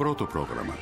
Πρώτο πρόγραμμα.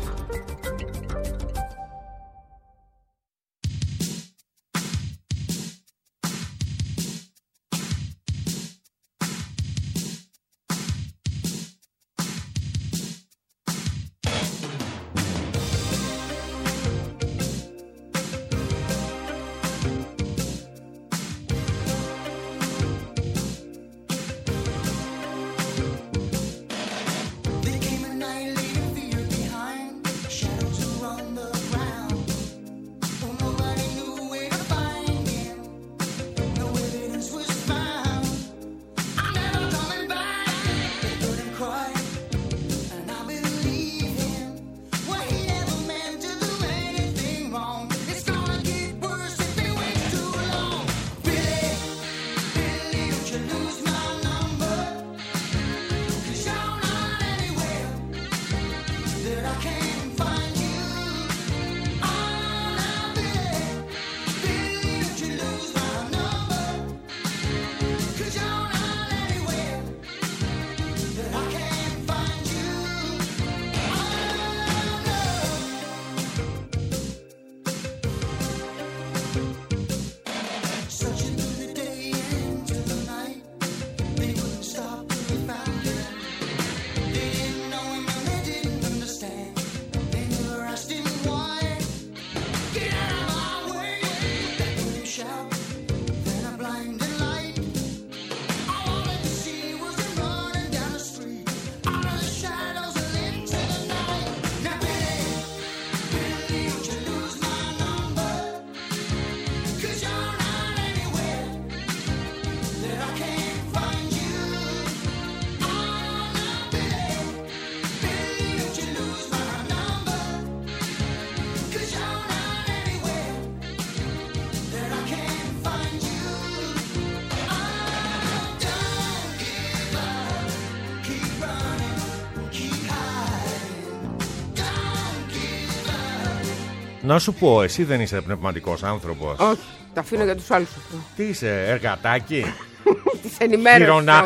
Να σου πω, εσύ δεν είσαι πνευματικός άνθρωπος? Όχι, τα αφήνω για τους άλλους αυτό. Τι είσαι, εργατάκι? Της ενημέρωσης.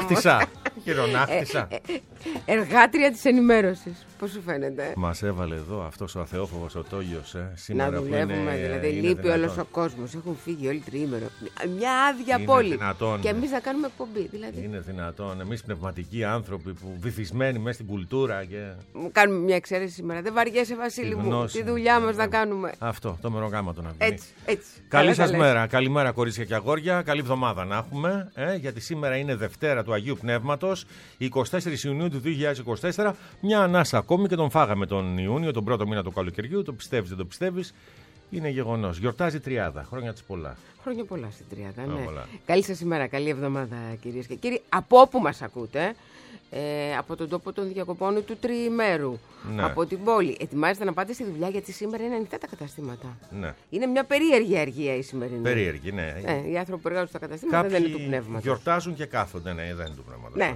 Χειρονάχτησα. Εργάτρια της ενημέρωσης. Πώς σου φαίνεται? Μας έβαλε εδώ αυτός ο αθεόφοβος ο Τόγιος σήμερα. Να δουλεύουμε, δηλαδή λείπει όλος ο κόσμος. Έχουν φύγει όλοι τριήμερο. Μια άδεια είναι πόλη. Δυνατόν. Και εμείς να κάνουμε εκπομπή. Δηλαδή. Είναι δυνατόν. Εμείς πνευματικοί άνθρωποι που βυθισμένοι μέσα στην κουλτούρα και. Κάνουμε μια εξαίρεση σήμερα. Δεν βαριέσαι, Βασίλη μου. Τη δουλειά μας να κάνουμε. Αυτό, το μερογάμα να βγει. Έτσι. Καλή σας μέρα. Καλημέρα, κορίτσια και αγόρια. Καλή εβδομάδα να έχουμε. Γιατί σήμερα είναι Δευτέρα του Αγίου Πνεύματος, 24 Ιουνίου του 2024. Μια ανάσα ακόμη και τον φάγαμε τον Ιούνιο, τον πρώτο μήνα του καλοκαιριού. Το πιστεύεις, δεν το πιστεύεις. Είναι γεγονός. Γιορτάζει Τριάδα. Χρόνια της πολλά. Χρόνια πολλά στην Τριάδα. Ναι. Καλή σας ημέρα, καλή εβδομάδα, κυρίες και κύριοι. Από όπου μας ακούτε, από τον τόπο των διακοπών του τριημέρου, ναι. Από την πόλη. Ετοιμάζεστε να πάτε στη δουλειά, γιατί σήμερα είναι ανοιχτά τα καταστήματα. Ναι. Είναι μια περίεργη αργία η σημερινή. Περίεργη, ναι. Οι άνθρωποι που εργάζονται στα καταστήματα δεν είναι του πνεύματος. Γιορτάζουν και κάθονται, ναι, δεν είναι του πνεύματος. Ναι.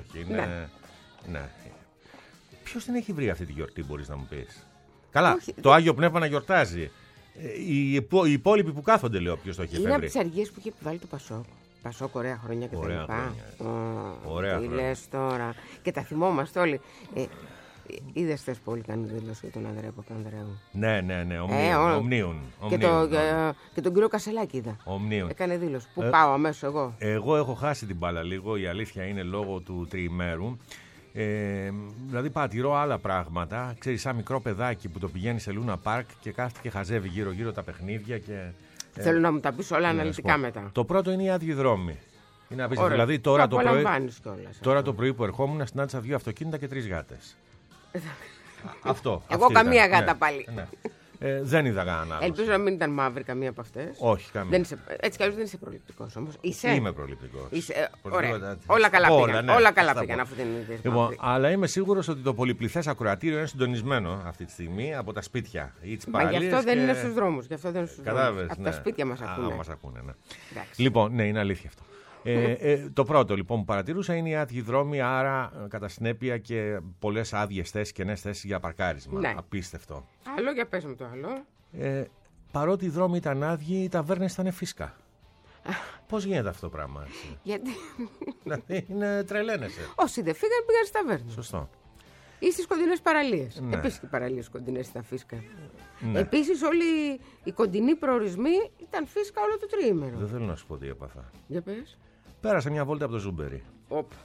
Ναι. Ποιος την έχει βρει αυτή τη γιορτή, μπορείς να μου πεις? Καλά, το Άγιο Πνεύμα να γιορτάζει. Οι υπόλοιποι που κάθονται, λέω, ποιος το έχει βρει. Είναι από τις αργίες που είχε επιβάλει το Πασόκ. Πασόκ, ωραία χρόνια και τα λοιπά. Ωραία τι λες τώρα? Και τα θυμόμαστε όλοι. Είδες χθες που όλοι κάνουν δήλωση για τον Ανδρέα Παπανδρέου? Ναι, ομνίουν. Και τον κύριο Κασελάκη είδα. Ομνίουν. Έκανε δήλωση. Πού πάω αμέσως εγώ? Εγώ έχω χάσει την μπάλα λίγο, η αλήθεια είναι, λόγω του τριημέρου. Δηλαδή παρατηρώ άλλα πράγματα. Ξέρεις, σαν μικρό παιδάκι που το πηγαίνει σε Λούνα Πάρκ και κάθεται και χαζεύει γύρω-γύρω τα παιχνίδια. Θέλω να μου τα πεις όλα αναλυτικά μετά. Το πρώτο είναι οι άδειοι δρόμοι. Είναι απίστευτο. Δηλαδή τώρα το πρωί που ερχόμουν, συνάντησα 2 αυτοκίνητα και 3 γάτες. Αυτό. Εγώ καμία γάτα πάλι. Ναι. Δεν είδα κανένα άλλο. Ελπίζω να μην ήταν μαύρη καμία από αυτές. Όχι, καμία. Έτσι κι αλλιώς δεν είσαι προληπτικός όμως. Είμαι προληπτικός. Ωραία. Όλα καλά πήγαν. Όλα καλά πήγαν αφού δεν είδες. Λοιπόν, αλλά είμαι σίγουρος ότι το πολυπληθές ακροατήριο είναι συντονισμένο αυτή τη στιγμή από τα σπίτια. Μα γι' αυτό δεν είναι στους δρόμους. Κατάλαβες. Από τα σπίτια μας ακούνε. Μας ακούνε, ναι. Λοιπόν, ναι, είναι αλήθεια αυτό. Το πρώτο λοιπόν που παρατηρούσα είναι οι άδειοι δρόμοι, άρα κατά συνέπεια και πολλές άδειες θέσεις, κενές θέσεις για παρκάρισμα. Ναι. Απίστευτο. Άλλο, για πες μου το άλλο. Παρότι οι δρόμοι ήταν άδειοι, οι ταβέρνες ήταν φύσκα. Πώς γίνεται αυτό το πράγμα? Γιατί? Δηλαδή τρελαίνεσαι. Όσοι δεν πήγαν, πήγαν στις ταβέρνες. Σωστό. Ή στις κοντινές παραλίες. Ναι. Επίσης οι παραλίες κοντινές ήταν φύσκα. Ναι. Επίσης όλοι οι κοντινοί προορισμοί ήταν φύσκα όλο το τριήμερο. Δεν θέλω να σου πω τι έπαθα. Για πες. Πέρασα μια βόλτα από το Ζούμπερι. Όπα.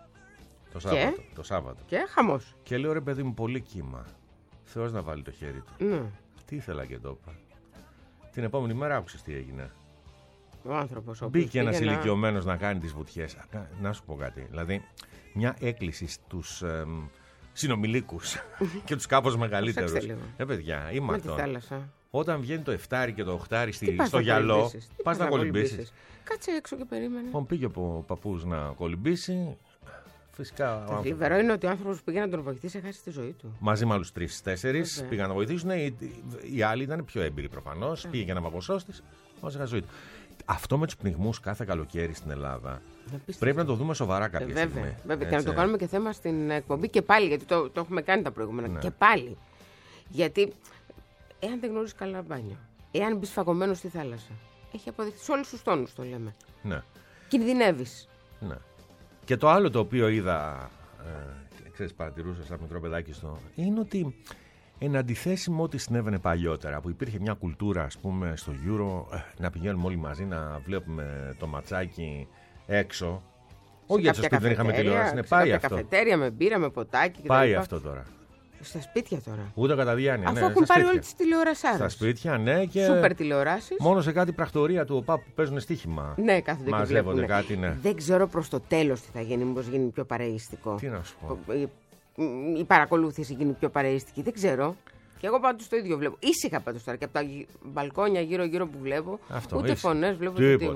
Το Σάββατο. Και χαμός. Και λέω ρε παιδί μου, πολύ κύμα. Θεός να βάλει το χέρι του. Ναι. Τι ήθελα και το είπα. Την επόμενη μέρα άκουσες τι έγινε. Ο άνθρωπος. Μπήκε ένας ηλικιωμένος να κάνει τις βουτιές. Να σου πω κάτι. Δηλαδή, μια έκκληση στους συνομιλίκους και τους κάπως μεγαλύτερους. Παιδιά, είμαι αυτό. Όταν βγαίνει το 7 και το 8 στο γυαλό, πας να κολυμπήσεις. Κάτσε έξω και περίμενε. Λοιπόν, πήγε ο παππούς να κολυμπήσει. Φυσικά. Το θλιβερό είναι ότι ο άνθρωπος που πήγε να τον βοηθήσει έχασε τη ζωή του. Μαζί με άλλους 3-4 πήγαν να βοηθήσουν. Οι άλλοι ήταν πιο έμπειροι προφανώς. Πήγε και ένα παποσώστης. Μας έχασε ζωή του. Αυτό με τους πνιγμούς κάθε καλοκαίρι στην Ελλάδα πρέπει να το δούμε σοβαρά κάποια στιγμή. Βέβαια. Και να το κάνουμε και θέμα στην εκπομπή και πάλι, γιατί το έχουμε κάνει τα προηγούμενα. Ναι. Και πάλι. Γιατί εάν δεν γνωρίζεις καλά μπάνιο, εάν μπεις φαγωμένος στη θάλασσα, έχει αποδειχθεί σε όλους τους τόνους, το λέμε. Ναι. Κινδυνεύεις. Ναι. Και το άλλο το οποίο είδα, ξέρεις, παρατηρούσα σαν μικρό παιδάκι είναι ότι εν αντιθέσει με ό,τι συνέβαινε παλιότερα, που υπήρχε μια κουλτούρα, ας πούμε, στο Euro, να πηγαίνουμε όλοι μαζί να βλέπουμε το ματσάκι έξω. Όχι γιατί στο σπίτι δεν είχαμε τηλεόραση. Ναι, πάει αυτό. Καφετέρια με μπύρα, με ποτάκι κτλ. Πάει αυτό τώρα. Στα σπίτια τώρα. Ούτε κατά διάνοια. Αφού έχουν πάρει όλη τη τηλεορασάρα. Στα σπίτια, ναι. Και σούπερ τηλεοράσεις. Μόνο σε κάτι πρακτορία του ΟΠΑ που παίζουν στοίχημα. Ναι, κάθονται μαζεύονται κάτι, ναι. Δεν ξέρω προς το τέλος τι θα γίνει, μήπως γίνει πιο παρεΐστικο. Τι να σου πω. Η παρακολούθηση γίνει πιο παρεΐστικη. Δεν ξέρω. Και εγώ πάντως το ίδιο βλέπω. Ήσυχα πάντως τώρα και από τα μπαλκόνια γύρω-γύρω που βλέπω. Αυτό, ούτε φωνές βλέπω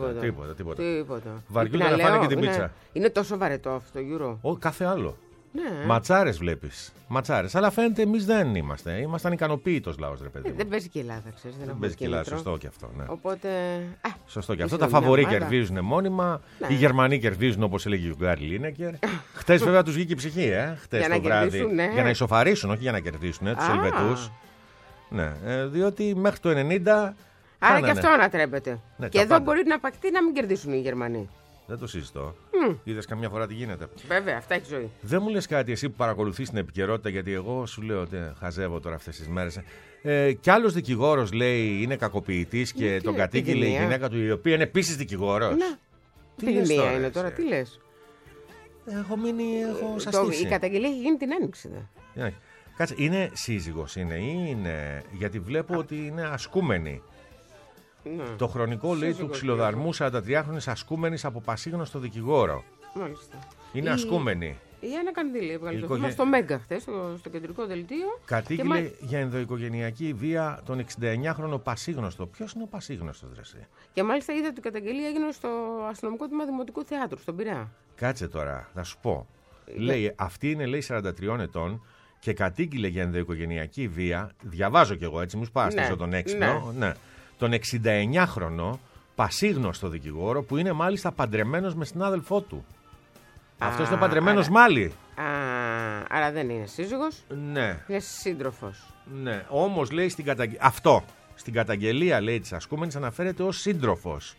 τίποτα. Βαριούνται να φάνε και την πίτσα. Είναι τόσο βαρετό αυτό το Euro. Όχι, κάθε άλλο. Ναι. Ματσάρες βλέπεις. Ματσάρες. Αλλά φαίνεται εμείς δεν είμαστε. Ήμασταν ικανοποιητός λαός, ρε παιδί. Δεν παίζει και η Ελλάδα, ξέρεις. Δεν παίζει και η Ελλάδα, σωστό και αυτό. Ναι. Οπότε. Σωστό και αυτό. Τα φαβορί κερδίζουν μόνιμα. Ναι. Οι Γερμανοί κερδίζουν, όπως έλεγε ο Γκάρι Λίνεκερ. Χτες βέβαια τους βγήκε η ψυχή, χτες το βράδυ. Ναι. Για να ισοφαρίσουν, όχι για να κερδίσουν τους Ελβετούς. Ναι, διότι μέχρι το 90. Άρα και αυτό ανατρέπεται. Ναι, και εδώ μπορεί να πακτεί να μην κερδίσουν οι Γερμανοί. Δεν το συζητώ. Είδες καμιά φορά τι γίνεται. Βέβαια, αυτά έχει ζωή. Δεν μου λες κάτι εσύ που παρακολουθείς την επικαιρότητα, γιατί εγώ σου λέω ότι χαζεύω τώρα αυτές τις μέρες. Κι άλλος δικηγόρος λέει είναι κακοποιητής και τον κατήγγειλε η γυναίκα του, η οποία είναι επίσης δικηγόρος. Να. Τι μία είναι τώρα, τι λες. Έχω σαστήσει. Η καταγγελία έχει γίνει την Άνοιξη. Κάτσε, είναι σύζυγος ή είναι. Γιατί βλέπω ότι είναι ασκούμενη. Ναι. Το χρονικό λέει του ξυλοδαρμού 43χρονης ασκούμενης από πασίγνωστο δικηγόρο. Μάλιστα. Είναι ασκούμενη. Η Άννα Κανδύλη έβγαλε το θέμα στο Μέγκα χθες, στο κεντρικό δελτίο. Κατήγγειλε για ενδοοικογενειακή βία τον 69χρονο πασίγνωστο. Ποιος είναι ο πασίγνωστος, ρε? Και μάλιστα είδα ότι η καταγγελία έγινε στο αστυνομικό τμήμα Δημοτικού Θεάτρου, στον Πειραιά. Κάτσε τώρα, θα σου πω. Λέει, αυτή είναι, λέει, 43 ετών και κατήγγειλε για ενδοοικογενειακή βία. Διαβάζω κι εγώ έτσι, μου σπάστησε τον έξυπνο. Ναι. Τον 69χρονο πασίγνωστο δικηγόρο που είναι μάλιστα παντρεμένος με συνάδελφό του. Αυτός είναι παντρεμένος μάλι. Άρα δεν είναι σύζυγος. Ναι. Είναι σύντροφος. Ναι. Όμως λέει στην καταγγελία λέει της ασκούμενης αναφέρεται ως σύντροφος.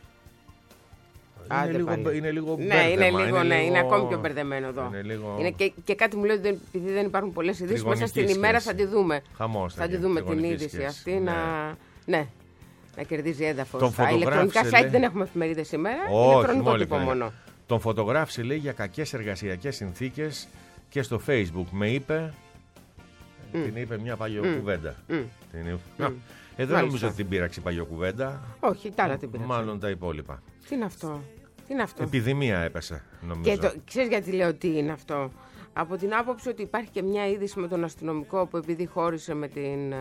Είναι λίγο μπέρδεμα. Είναι ακόμη πιο μπερδεμένο εδώ. Είναι και κάτι μου λέει ότι επειδή δεν υπάρχουν πολλές ειδήσεις μέσα στην ημέρα θα τη δούμε. Θα τη δούμε την είδηση αυτή να κερδίζει έδαφος. Τα ηλεκτρονικά site δεν έχουμε εφημερίδες σήμερα. Ηλεκτρονικό τύπο μόνο. Τον φωτογράφησε, λέει, για κακές εργασιακές συνθήκες και στο Facebook. Με είπε. Την είπε μια παλιοκουβέντα. Εδώ νομίζω ότι την πείραξε η παλιοκουβέντα. Όχι, τα άλλα την πείραξε. Μάλλον τα υπόλοιπα. Τι είναι αυτό. Επιδημία έπεσε, νομίζω. Και ξέρεις γιατί λέω τι είναι αυτό. Από την άποψη ότι υπάρχει και μια είδηση με τον αστυνομικό που επειδή χώρισε με την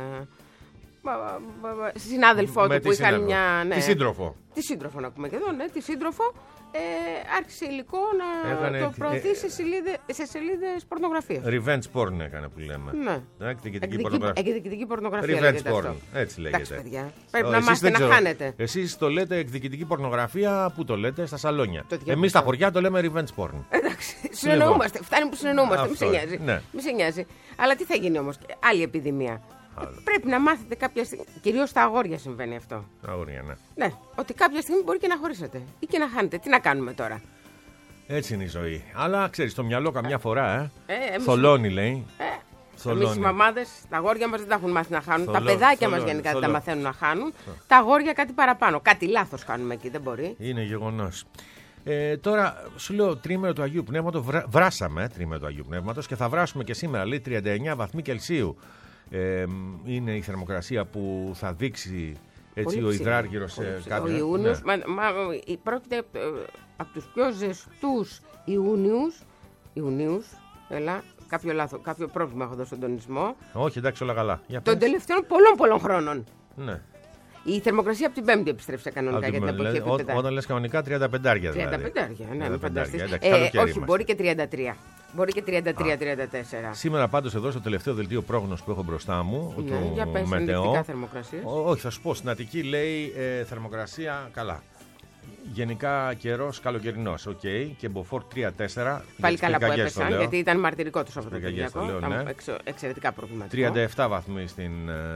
συνάδελφό του που είχαν μια. Τη σύντροφο. Τη σύντροφο να πούμε και εδώ, ναι, τη σύντροφο. Άρχισε υλικό να το προωθεί σε σελίδες πορνογραφίας. Revenge porn έκανε που λέμε. Ναι. Εκδικητική πορνογραφία. Revenge porn, έτσι λέγεται. Εντάξει, παιδιά. Πρέπει να μάθετε να χάνετε. Εσείς το λέτε εκδικητική πορνογραφία, πού το λέτε, στα σαλόνια. Εμείς στα χωριά το λέμε revenge porn. Εντάξει, συνεννοούμαστε. Φτάνει που συνεννοούμαστε. Μη σε νοιάζει. Αλλά τι θα γίνει όμως, άλλη επιδημία. Πρέπει να μάθετε κάποια στιγμή. Κυρίως στα αγόρια συμβαίνει αυτό. Αγόρια, ναι. Ναι, ότι κάποια στιγμή μπορεί και να χωρίσετε ή και να χάνετε. Τι να κάνουμε τώρα. Έτσι είναι η ζωή. Αλλά ξέρεις, το μυαλό καμιά φορά θολώνει, λέει. Εμείς οι μαμάδες, τα αγόρια μας δεν τα έχουν μάθει να χάνουν. Τα παιδάκια μας γενικά δεν τα μαθαίνουν να χάνουν. Τα αγόρια κάτι παραπάνω. Κάτι λάθος κάνουμε εκεί, δεν μπορεί. Είναι γεγονός. Τώρα σου λέω τρίμηνο του Αγίου Πνεύματος. Βράσαμε τρίμηνο του Αγίου Πνεύματος και θα βράσουμε και σήμερα. Λέει 39 βαθμοί Κελσίου. Είναι η θερμοκρασία που θα δείξει έτσι, ο υδράργυρος κάποιο. Ο Ιούνιος, πρόκειται από τους πιο ζεστούς Ιουνίους. Έλα. Κάποιο πρόβλημα έχω εδώ στον τονισμό. Όχι, εντάξει, όλα καλά. Των τελευταίων πολλών χρόνων. Ναι. Η θερμοκρασία από την Πέμπτη επιστρέφει κανονικά για την εποχή επίπεδα. Όταν λες κανονικά 35, δηλαδή. 35, ναι, μην φανταστείς. Όχι, μπορεί και 33. Μπορεί και 33-34. Σήμερα πάντως εδώ στο τελευταίο δελτίο πρόγνωσης που έχω μπροστά μου. Ναι, για πες, ενδεικτικά θερμοκρασίες. Όχι, θα σου πω, στην Αττική λέει θερμοκρασία καλά. Γενικά καιρός καλοκαιρινός, και μποφόρ 3-4. Πάλι καλά που έπεσαν, γιατί ήταν μαρτυρικό το Σαββατοκύριακο. Ναι. Εξαιρετικά προβληματικό. 37 βαθμοί στην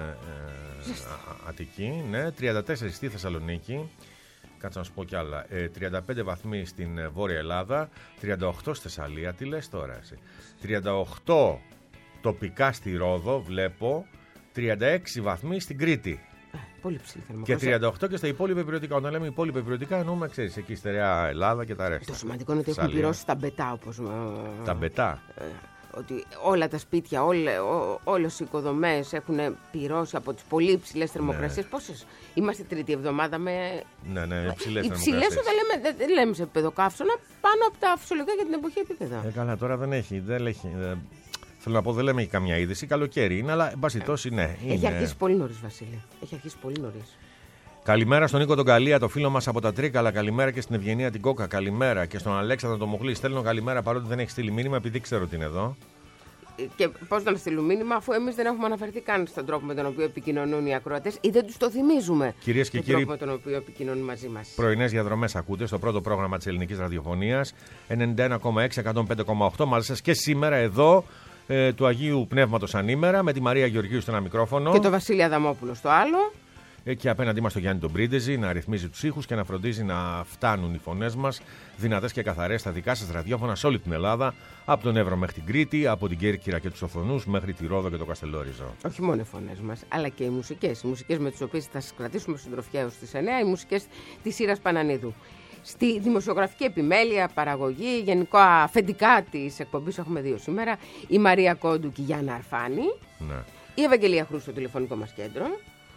Αττική, ναι. 34 στη Θεσσαλονίκη. Κάτσε να σου πω κι άλλα. 35 βαθμοί στην Βόρεια Ελλάδα. 38 στη Θεσσαλία. Τι λες τώρα εσύ? 38 τοπικά στη Ρόδο, βλέπω. 36 βαθμοί στην Κρήτη. Πολύ ψηλή και 38 και στα υπόλοιπα υπηρετικά. Όταν λέμε υπόλοιπα υπηρετικά, εννοούμε, ξέρεις, εκεί στερεά Ελλάδα και τα ρέστα. Το σημαντικό είναι ότι έχουν πληρώσει τα μπετά, όπως. Τα μπετά. Ότι όλα τα σπίτια, όλες οι οικοδομές έχουν πυρώσει από τις πολύ υψηλές θερμοκρασίες. Ναι. Πόσες? Είμαστε τρίτη εβδομάδα με. Ναι, υψηλές θερμοκρασίες. Υψηλές όταν δεν λέμε σε επίπεδο καύσωνα, πάνω από τα φυσιολογικά για την εποχή επίπεδα. Καλά, τώρα δεν έχει. Θέλω να πω, δεν λέμε για καμιά είδηση. Καλοκαίρι είναι, αλλά εν πάση τόση, ναι. Έχει αρχίσει πολύ νωρίς, Βασίλη. Έχει αρχίσει πολύ νωρίς. Καλημέρα στον Νίκο τον Καλία, το φίλο μας από τα Τρίκαλα. Καλημέρα και στην Ευγενία την Κόκα. Καλημέρα και στον Αλέξανδρο τον Μοχλή. Στέλνω καλημέρα παρότι δεν έχει στείλει μήνυμα, επειδή ξέρω ότι είναι εδώ. Και πώς να στείλουν μήνυμα, αφού εμείς δεν έχουμε αναφερθεί καν στον τρόπο με τον οποίο επικοινωνούν οι ακροατές ή δεν τους το θυμίζουμε. Κυρίες και κύριοι, τον τρόπο με τον οποίο επικοινωνούν μαζί μας. Πρωινές διαδρομές ακούτε στο πρώτο πρόγραμμα της ελληνικής ραδιοφωνίας. 91,6, 105,8 μαζί σας και σήμερα εδώ. Του Αγίου Πνεύματος ανήμερα με τη Μαρία Γεωργίου στο ένα μικρόφωνο. Και το Βασίλη Αδαμόπουλο στο άλλο. Και απέναντί μας το Γιάννη τον Πρίντεζη να ρυθμίζει τους ήχους και να φροντίζει να φτάνουν οι φωνές μας δυνατές και καθαρές στα δικά σας ραδιόφωνα σε όλη την Ελλάδα. Από τον Εύρο μέχρι την Κρήτη, από την Κέρκυρα και τους Οθονούς μέχρι τη Ρόδο και το Καστελόριζο. Όχι μόνο οι φωνές μας, αλλά και οι μουσικές. Οι μουσικές με τις οποίες θα σας κρατήσουμε συντροφιά έως τις 9, οι μουσικές της Ήρας Πανανίδου. Στη δημοσιογραφική επιμέλεια, παραγωγή, γενικά αφεντικά της εκπομπής έχουμε δύο σήμερα. Η Μαρία Κόντου και η Γιάννα Αρφάνη. Ναι. Η Ευαγγελία Χρούστο, το τηλεφωνικό μας κέντρο.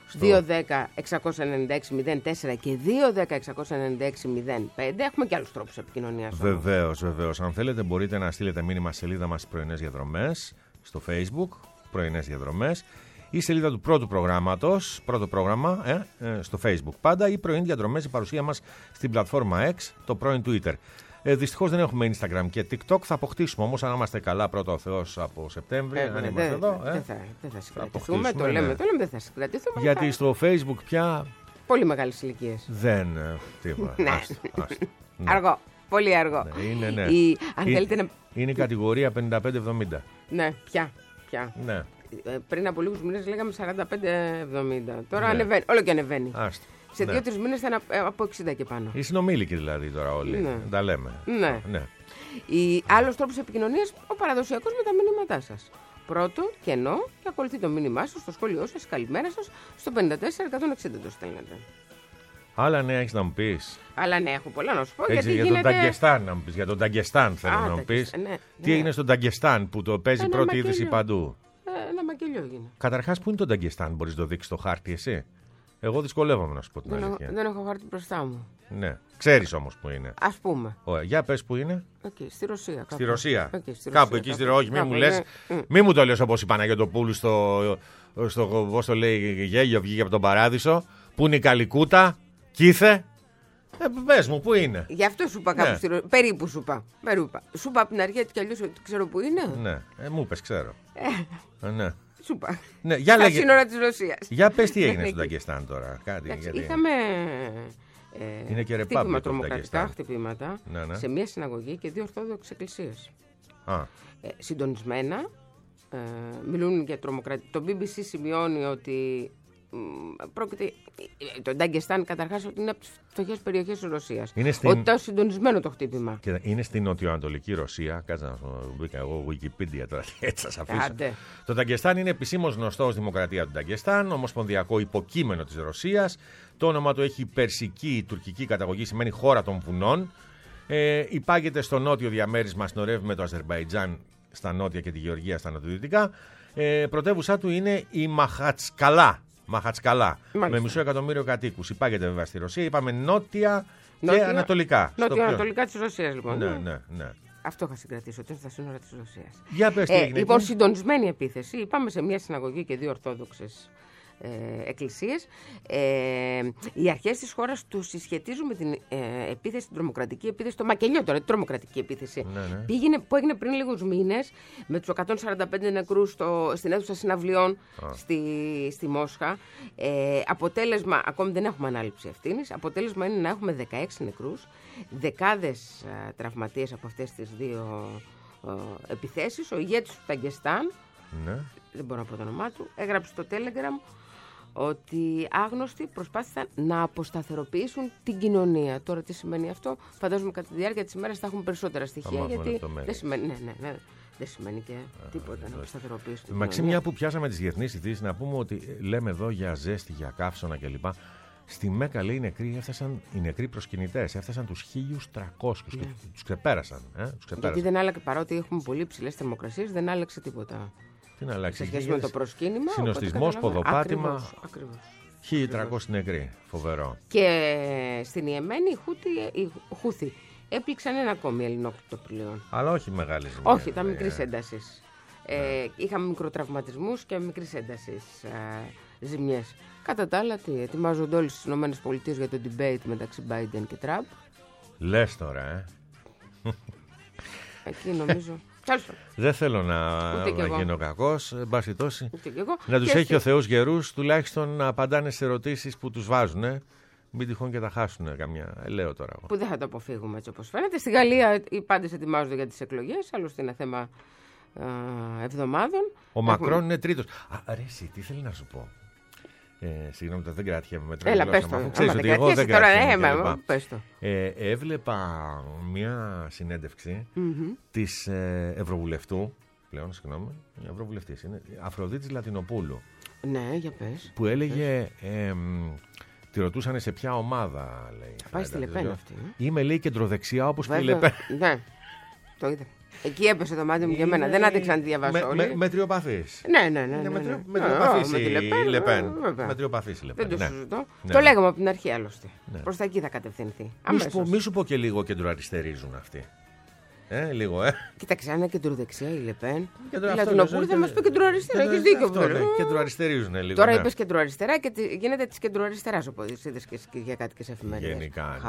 210-696-04 και 210-696-05. Έχουμε και άλλους τρόπους επικοινωνίας. Βεβαίως. Αν θέλετε μπορείτε να στείλετε μήνυμα στη σελίδα μας Πρωινές Διαδρομές στο Facebook, Πρωινές Διαδρομές. Η σελίδα του πρώτου προγράμματος, πρώτο πρόγραμμα στο Facebook πάντα, ή πρωινή διαδρομές, η παρουσία μας στην πλατφόρμα X, το πρώην Twitter. Δυστυχώς δεν έχουμε Instagram και TikTok, θα αποκτήσουμε όμως, αν είμαστε καλά πρώτα ο Θεός από Σεπτέμβρη, αν είμαστε εδώ. Δεν θα συγκρατηθούμε, το λέμε, δεν θα συγκρατηθούμε. Γιατί στο Facebook πια. Πολύ μεγάλες ηλικίες. Δεν. Τίποτα. Αργό. Πολύ αργό. Ναι. Είναι η κατηγορία 55-70. Ναι, πια. Ναι. Πριν από λίγους μήνες λέγαμε 45-70. Τώρα ανεβαίνει, όλο και ανεβαίνει. Σε 2-3 μήνες θα είναι από 60 και πάνω. Οι συνομήλικοι δηλαδή τώρα όλοι. Ναι. Τα λέμε. Ναι. Άλλος τρόπος επικοινωνίας, ο παραδοσιακός με τα μηνύματά σας. Πρώτο, κενό και ακολουθεί το μήνυμά σας, στο σχόλιο σας, καλημέρα σας, στο 54-160 το στέλνετε. Άλλα νέα έχεις να μου πεις? Άλλα νέα έχω πολλά να σου πω. Για τον Νταγκεστάν να μου πεις. Για τον Νταγκεστάν θέλω να μου πεις. Τι έγινε στον Νταγκεστάν που το παίζει πρώτη είδηση παντού? Ένα μακελιό έγινε. Καταρχάς, πού είναι το Νταγκεστάν, μπορείς να το δείξεις στο χάρτη εσύ? Εγώ δυσκολεύομαι να σου πω την αλήθεια. Δεν έχω χάρτη μπροστά μου. Ναι. Ξέρεις όμως που είναι. Ας πούμε. Ωραία. Για πες που είναι. Στη Ρωσία. Κάπου. Στη Ρωσία. Κάπου εκεί στη Ρωσία. Όχι, μην μου λες. Μην μου το λες όπως η Παναγιωτοπούλου στο πώς το λέει, γέλιο βγήκε από τον Παράδεισο. Πού είναι η Καλικούτα, Κήθε. Πες μου, πού είναι. Γι' αυτό σου είπα κάπου στη Ρωσία. Περίπου σου είπα. Σου είπα από την αρχή κι αλλιώς ότι ξέρω πού είναι. Ναι. Μου είπες, ξέρω. Ναι. Σούπα. Ναι, για στα σύνορα της Ρωσίας. Για πες τι έγινε στον Νταγκεστάν τώρα. Είχαμε είναι και χτύπημα, τρομοκρατικά χτυπήματα σε μια συναγωγή και 2 ορθόδοξες εκκλησίες. Συντονισμένα. Μιλούν για τρομοκρατία. Το BBC σημειώνει ότι το Νταγκεστάν καταρχάς ότι είναι από τις φτωχές περιοχές της Ρωσίας. Ότι ήταν συντονισμένο το χτύπημα. Και είναι στην νοτιοανατολική Ρωσία. Κάτσε να μπήκα εγώ Wikipedia τώρα, έτσι θα σας αφήσω. Το Νταγκεστάν είναι επισήμως γνωστό ως Δημοκρατία του Νταγκεστάν, ομοσπονδιακό υποκείμενο της Ρωσίας. Το όνομα του έχει περσική τουρκική καταγωγή, σημαίνει χώρα των βουνών. Υπάγεται στο νότιο διαμέρισμα, συνορεύει με το Αζερμπαϊτζάν στα νότια και τη Γεωργία στα νοτιοδυτικά. Πρωτεύουσά του είναι η Μαχατσκαλά, με 500.000 κατοίκους. Υπάγεται βέβαια στη Ρωσία. Είπαμε νότια και ανατολικά. Νότιο-ανατολικά της Ρωσίας, λοιπόν. Ναι. Αυτό είχα συγκρατήσει, ότι είναι στα σύνορα της Ρωσίας. Για πες τι έγινε. Λοιπόν, συντονισμένη επίθεση. Είπαμε σε μια συναγωγή και 2 ορθόδοξες εκκλησίες. Οι αρχές της χώρας του συσχετίζουν με την επίθεση, την τρομοκρατική επίθεση, το μακελιό τώρα, την τρομοκρατική επίθεση. Που έγινε πριν λίγους μήνες με τους 145 νεκρούς στην αίθουσα συναυλιών στη Μόσχα. Αποτέλεσμα, ακόμη δεν έχουμε ανάληψη ευθύνης, αποτέλεσμα είναι να έχουμε 16 νεκρούς, δεκάδες τραυματίες από αυτές τις 2 επιθέσεις. Ο ηγέτης του Νταγκεστάν, δεν μπορώ να πω το όνομά του, έγραψε στο Telegram ότι άγνωστοι προσπάθησαν να αποσταθεροποιήσουν την κοινωνία. Τώρα τι σημαίνει αυτό? Φαντάζομαι κατά τη διάρκεια της ημέρας θα έχουμε περισσότερα στοιχεία, γιατί δεν σημαίνει, δεν σημαίνει και τίποτα να αποσταθεροποιήσουν την κοινωνία. Μια που πιάσαμε τις διεθνείς ειδήσεις, να πούμε ότι λέμε εδώ για ζέστη, για καύσωνα κλπ. Στη Μέκα, λέει, οι νεκροί προσκυνητές έφτασαν τους 1.300 και τους ξεπέρασαν. Γιατί δεν άλλαξε, παρότι έχουμε πολύ ψηλές θερμοκρασίες, δεν άλλαξε τίποτα. Τι να αλλάξει? Σε σχέση με το προσκύνημα. Συνοστισμός, ποδοπάτημα. 1.300 νεκροί. Φοβερό. Και στην Ιεμένη οι Χούθη έπληξαν ένα ακόμη ελληνόκτητο πλοίο. Αλλά όχι μεγάλη ζημιά. Όχι, ήταν μικρής έντασης. Είχαμε μικροτραυματισμούς και μικρής έντασης ζημιές. Κατά τα άλλα, ετοιμάζονται όλες τις ΗΠΑ για το debate μεταξύ Biden και Τραμπ. Λες τώρα, Εκεί νομίζω. Δεν θέλω να γίνω κακός, εν πάση τόση. Να τους έχει ο Θεός γερούς, τουλάχιστον να απαντάνε σε ερωτήσεις που τους βάζουν. Μην τυχόν και τα χάσουν καμιά. Λέω τώρα. Που δεν θα το αποφύγουμε έτσι όπως φαίνεται. Στη Γαλλία οι πάντες ετοιμάζονται για τις εκλογές, άλλωστε είναι θέμα εβδομάδων. Ο Μακρόν είναι τρίτος. Ρε εσύ, τι θέλει να σου πω. Συγγνώμη, δεν κρατιέμαι με τρόπο. Έλα, πες το. Ξέρεις ότι εγώ δεν κρατιέμαι. Έβλεπα μια συνέντευξη της Ευρωβουλευτού, πλέον, συγγνώμη, Ευρωβουλευτής είναι, Αφροδίτης Λατινοπούλου. Ναι, για πες. Που έλεγε, τη ρωτούσανε σε ποια ομάδα, λέει. Πάει στη Λεπέν αυτή. Είμαι, λέει, κεντροδεξιά όπως και η Λεπέν. Ναι, το είδα. Εκεί έπεσε το μάτι μου για μένα. Δεν άντεξα να τη διαβάσω όλοι. Μετριοπαθής. Ναι. Μετριοπαθής η Λεπέν. Μετριοπαθής η Λεπέν. Δεν το συζητώ. Το λέγαμε από την αρχή άλλωστε. Προς τα εκεί θα κατευθυνθεί. Μη σου πω και λίγο κεντροαριστερίζουν αυτοί. Λίγο, Κοίταξε, αν είναι κεντροδεξιά η Λεπέν. Η Λατινοπούλου θα μας πει κεντροαριστερά. Έχεις δίκιο. Κεντροαριστερίζουν λίγο. Τώρα είπες κεντροαριστερά και γίνεται της κεντροαριστεράς, όπως είδες και για κάτι και σε εφημερίδες. Γενικά.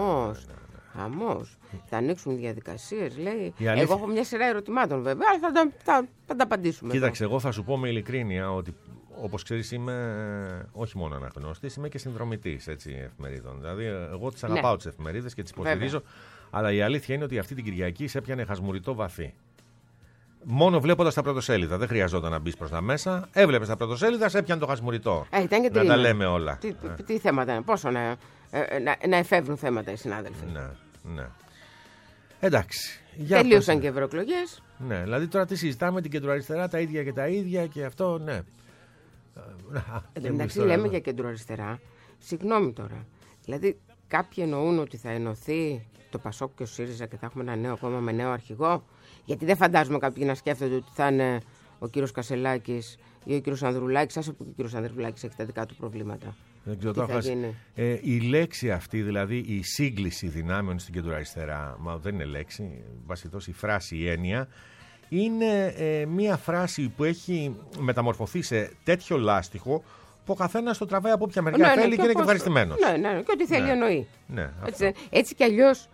Χαμός. Θα ανοίξουν διαδικασίες, λέει. Εγώ έχω μια σειρά ερωτημάτων βέβαια, αλλά θα τα απαντήσουμε. Κοίταξε, εγώ θα σου πω με ειλικρίνεια ότι, όπως ξέρεις, είμαι όχι μόνο αναγνώστης, είμαι και συνδρομητής εφημερίδων. Δηλαδή, εγώ τις αγαπάω τις εφημερίδες και τις υποστηρίζω, αλλά η αλήθεια είναι ότι αυτή την Κυριακή σε έπιανε χασμουριτό βαθύ. Μόνο βλέποντας τα πρωτοσέλιδα. Δεν χρειαζόταν να μπεις προς τα μέσα. Έβλεπες τα πρωτοσέλιδα, σε έπιανε το χασμουριτό. Να τα λέμε όλα. Τι θέματα είναι, πόσο να εφεύρουν θέματα οι συνάδελφοι. Ναι. Εντάξει. Τελείωσαν και ευρωεκλογές. Ναι, δηλαδή τώρα τι συζητάμε, την κεντροαριστερά τα ίδια και τα ίδια και αυτό, ναι. Εντάξει, λέμε για κεντροαριστερά. Συγγνώμη τώρα. Δηλαδή, κάποιοι εννοούν ότι θα ενωθεί το Πασόκ και ο ΣΥΡΙΖΑ και θα έχουμε ένα νέο κόμμα με νέο αρχηγό. Γιατί δεν φαντάζομαι κάποιοι να σκέφτονται ότι θα είναι ο κύριος Κασελάκης ή ο κύριος Ανδρουλάκης. Άσε που ο κύριος Ανδρουλάκης έχει τα δικά του προβλήματα. Δεν ξέρω, η λέξη αυτή, δηλαδή η σύγκληση δυνάμεων στην κεντροαριστερά, μα δεν είναι λέξη, βασιτώς η φράση, η έννοια, είναι μια φράση που έχει μεταμορφωθεί σε τέτοιο λάστιχο που ο καθένας το τραβάει από όποια μεριά θέλει και είναι και ευχαριστημένος. Ναι, και ό,τι θέλει εννοεί. Ναι, έτσι κι αλλιώς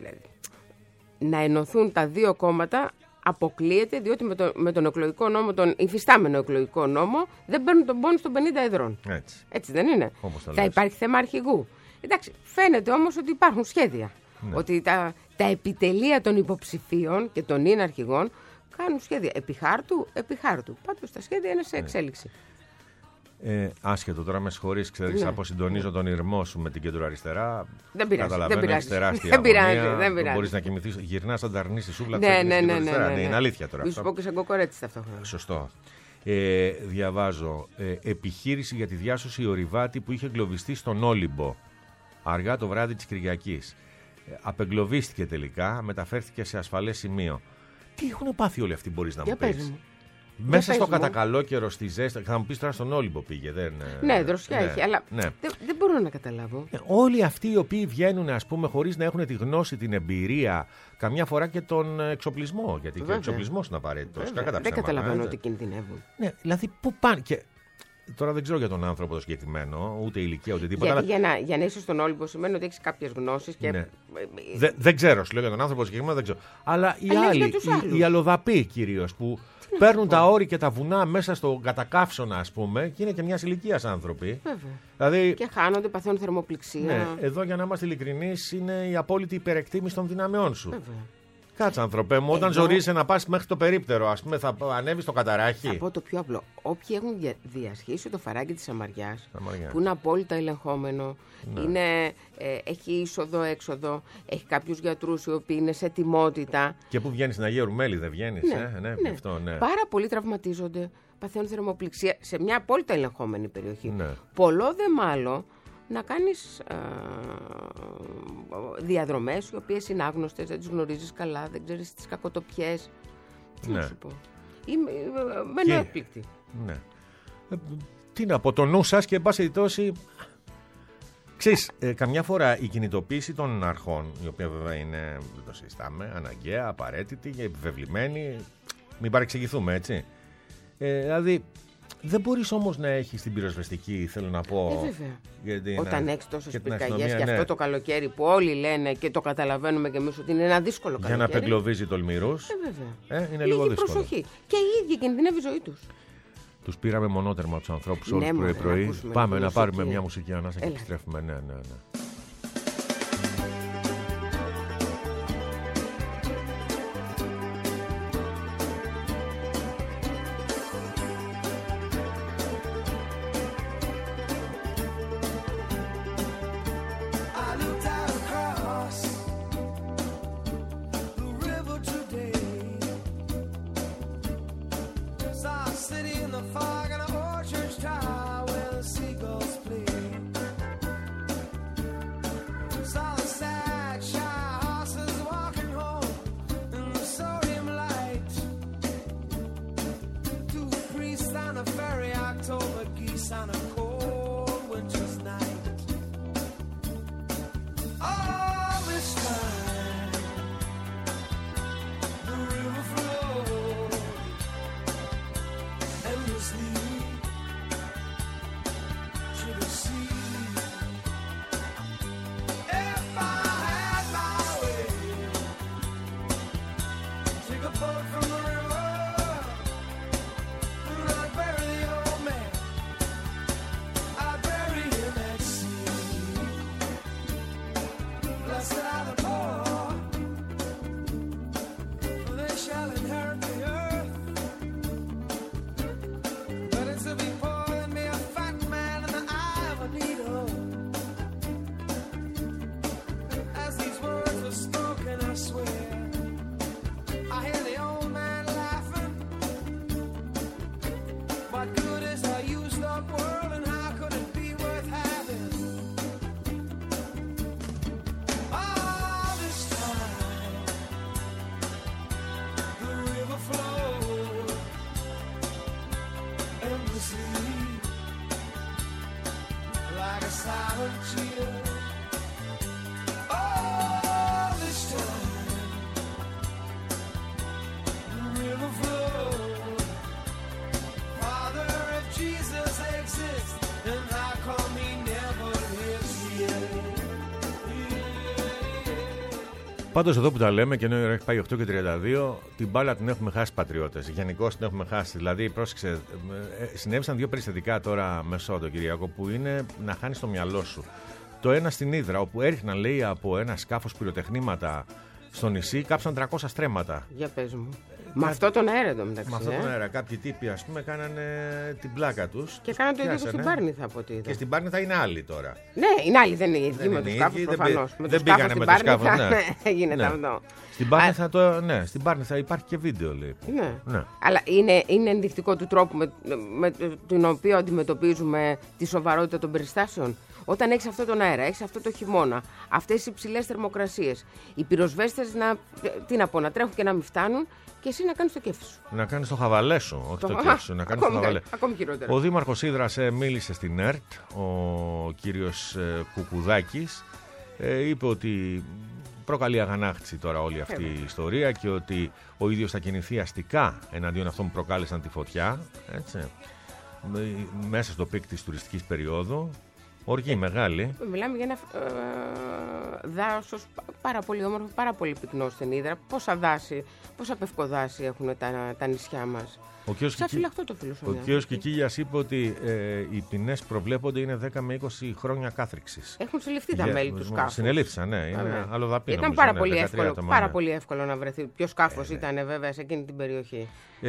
να ενωθούν τα δύο κόμματα αποκλείεται, διότι με τον εκλογικό νόμο, τον υφιστάμενο εκλογικό νόμο, δεν παίρνουν τον πόνους των 50 εδρών. Έτσι δεν είναι? Θα υπάρχει θέμα αρχηγού. Εντάξει, φαίνεται όμως ότι υπάρχουν σχέδια. Ναι. Ότι τα επιτελεία των υποψηφίων και των είναι αρχηγών κάνουν σχέδια. Επί χάρτου. Πάντως τα σχέδια είναι σε εξέλιξη. Άσχετο τώρα, με συγχωρείς, ξέρεις, αποσυντονίζω τον ήρμό σου με την κεντροαριστερά. Δεν πειράζει. Καταλαβαίνω, έχεις τεράστια δεν πειράζει. Μπορείς να κοιμηθείς, γυρνάς σαν ταρνί στη σούβλα. Ναι, είναι αλήθεια τώρα. Μη σου πω και σαν κοκορέτσι ταυτόχρονα. Σωστό. Διαβάζω. Επιχείρηση για τη διάσωση ορειβάτη που είχε εγκλωβιστεί στον Όλυμπο αργά το βράδυ της Κυριακής. Απεγκλωβίστηκε τελικά, μεταφέρθηκε σε ασφαλές σημείο. Τι έχουν πάθει όλοι αυτοί, μπορείς να μου πεις? Μέσα στο κατακαλό καιρό, στη ζέστη. Θα μου πεις τώρα στον Όλυμπο πήγε. Ναι, δροσιά έχει, αλλά δεν μπορώ να καταλάβω. Όλοι αυτοί οι οποίοι βγαίνουν, ας πούμε, χωρίς να έχουν τη γνώση, την εμπειρία, καμιά φορά και τον εξοπλισμό. Γιατί και ο εξοπλισμός είναι απαραίτητος. Δεν καταλαβαίνω ότι κινδυνεύουν. Ναι, δηλαδή πού πάνε. Και τώρα δεν ξέρω για τον άνθρωπο το συγκεκριμένο, ούτε ηλικία ούτε τίποτα. Για να είσαι στον Όλυμπο σημαίνει ότι έχεις κάποιες γνώσεις. Και... Ναι. Δεν ξέρω, σου λέω για τον άνθρωπο το συγκεκριμένο, δεν ξέρω. Αλλά οι άλλοι, οι αλλοδαποί κυρίως που. Παίρνουν τα όρη και τα βουνά μέσα στο κατακαύσωνα, ας πούμε, και είναι και μιας ηλικίας άνθρωποι. Βέβαια. Δηλαδή, και χάνονται, παθαίνουν θερμοπληξία. Ναι, εδώ για να είμαστε ειλικρινείς είναι η απόλυτη υπερεκτίμηση των δυνάμεών σου. Βέβαια. Κάτσε, άνθρωπε μου, όταν ζορίζεσαι να πας μέχρι το περίπτερο, ας πούμε, θα ανέβεις στο καταράχι. Θα πω το πιο απλό. Όποιοι έχουν διασχίσει το φαράγγι της Σαμαριάς, που είναι απόλυτα ελεγχόμενο, έχει είσοδο-έξοδο, έχει κάποιους γιατρούς οι οποίοι είναι σε ετοιμότητα. Και που βγαίνεις στην Αγία Ρουμέλη, δεν βγαίνεις? Ναι. Αυτό, ναι. Πάρα πολλοί τραυματίζονται, παθαίνουν θερμοπληξία σε μια απόλυτα ελεγχόμενη περιοχή. Ναι. Πολλό δε μάλλον να κάνεις διαδρομές οι οποίες είναι άγνωστες, δεν τις γνωρίζεις καλά, δεν ξέρεις τις κακοτοπιές. Τι να σου πω. Μένω έκπληκτη. Ναι. Τι να πω, το νου σας και εν πάση περιπτώσει. Ξέρεις, καμιά φορά η κινητοποίηση των αρχών, η οποία βέβαια είναι, δεν το συζητάμε, αναγκαία, απαραίτητη και επιβεβλημένη, μην παρεξηγηθούμε, έτσι. Δηλαδή, δεν μπορείς όμως να έχεις την πυροσβεστική, θέλω να πω. Βέβαια. Όταν έχεις τόσες πυρκαγιές και αυτό το καλοκαίρι που όλοι λένε και το καταλαβαίνουμε και εμείς ότι είναι ένα δύσκολο καλοκαίρι. Για να απεγκλωβίζει τολμηρούς. Είναι λίγο δύσκολο. Προσοχή. Και οι ίδιοι κινδυνεύει η ζωή τους. Τους πήραμε μονότερμα τους ανθρώπους όλους πρωί-πρωί. Πάμε να πάρουμε μια μουσική ανάσα και επιστρέφουμε. Ναι. Πάντως εδώ που τα λέμε και ενώ έχει πάει 8 και 32, την μπάλα την έχουμε χάσει πατριώτες. Γενικώς την έχουμε χάσει. Δηλαδή, πρόσεξε, συνέβησαν δύο περιστατικά τώρα μεσό Κυριακό που είναι να χάνεις το μυαλό σου. Το ένα στην Ύδρα, όπου έριχναν, λέει, από ένα σκάφος πυροτεχνήματα στο νησί, κάψαν 300 στρέμματα. Για πες μου. Με αυτό τον αέρα εδώ μεταξύ. Με αυτό τον αέρα. Κάποιοι τύποι, ας πούμε, κάνανε την πλάκα τους. Και κάνανε το ίδιο και στην Πάρνηθα από ό,τι είδα. Και στην Πάρνηθα είναι άλλοι τώρα. Ναι, είναι άλλοι, δεν είναι οι ίδιοι με τους σκάφους προφανώς. Δεν πήγανε με τους σκάφους. Ναι, γίνεται αυτό. Στην Πάρνηθα υπάρχει και βίντεο, λέει. Ναι. Αλλά είναι ενδεικτικό του τρόπου με τον οποίο αντιμετωπίζουμε τη σοβαρότητα των περιστάσεων. Όταν έχεις αυτό τον αέρα, έχεις αυτό το χειμώνα, αυτές οι υψηλές θερμοκρασίες, οι πυροσβέστες να τρέχουν και να μην φτάνουν και εσύ να κάνεις το κέφι σου. Να κάνεις το χαβαλέ σου, όχι το κέφι σου. Να κάνεις το χαβαλέ. Ακόμη χειρότερα. Ο Δήμαρχος Ύδρας μίλησε στην ΕΡΤ, ο κύριος Κουκουδάκης, είπε ότι προκαλεί αγανάκτηση τώρα όλη αυτή η ιστορία και ότι ο ίδιος θα κινηθεί αστικά εναντίον αυτών που προκάλεσαν τη φωτιά, έτσι, μέσα στο πικ της τουριστικής περίοδου. Οργή μεγάλη. Μιλάμε για ένα δάσος πάρα πολύ όμορφο, πάρα πολύ πυκνό στην Ύδρα. Πόσα πευκοδάση έχουν τα νησιά μας. Σαν φυλαχτό το φιλοσοφία. Ο κ. Κικίλιας είπε ότι οι ποινές προβλέπονται είναι 10 με 20 χρόνια κάθριξης. Έχουν συλληφθεί τα μέλη του σκάφους. Συνελήφθησαν, ναι. Είναι αλλοδαπή. Ήταν πάρα πολύ εύκολο να βρεθεί. Ποιο σκάφος ήταν βέβαια σε εκείνη την περιοχή.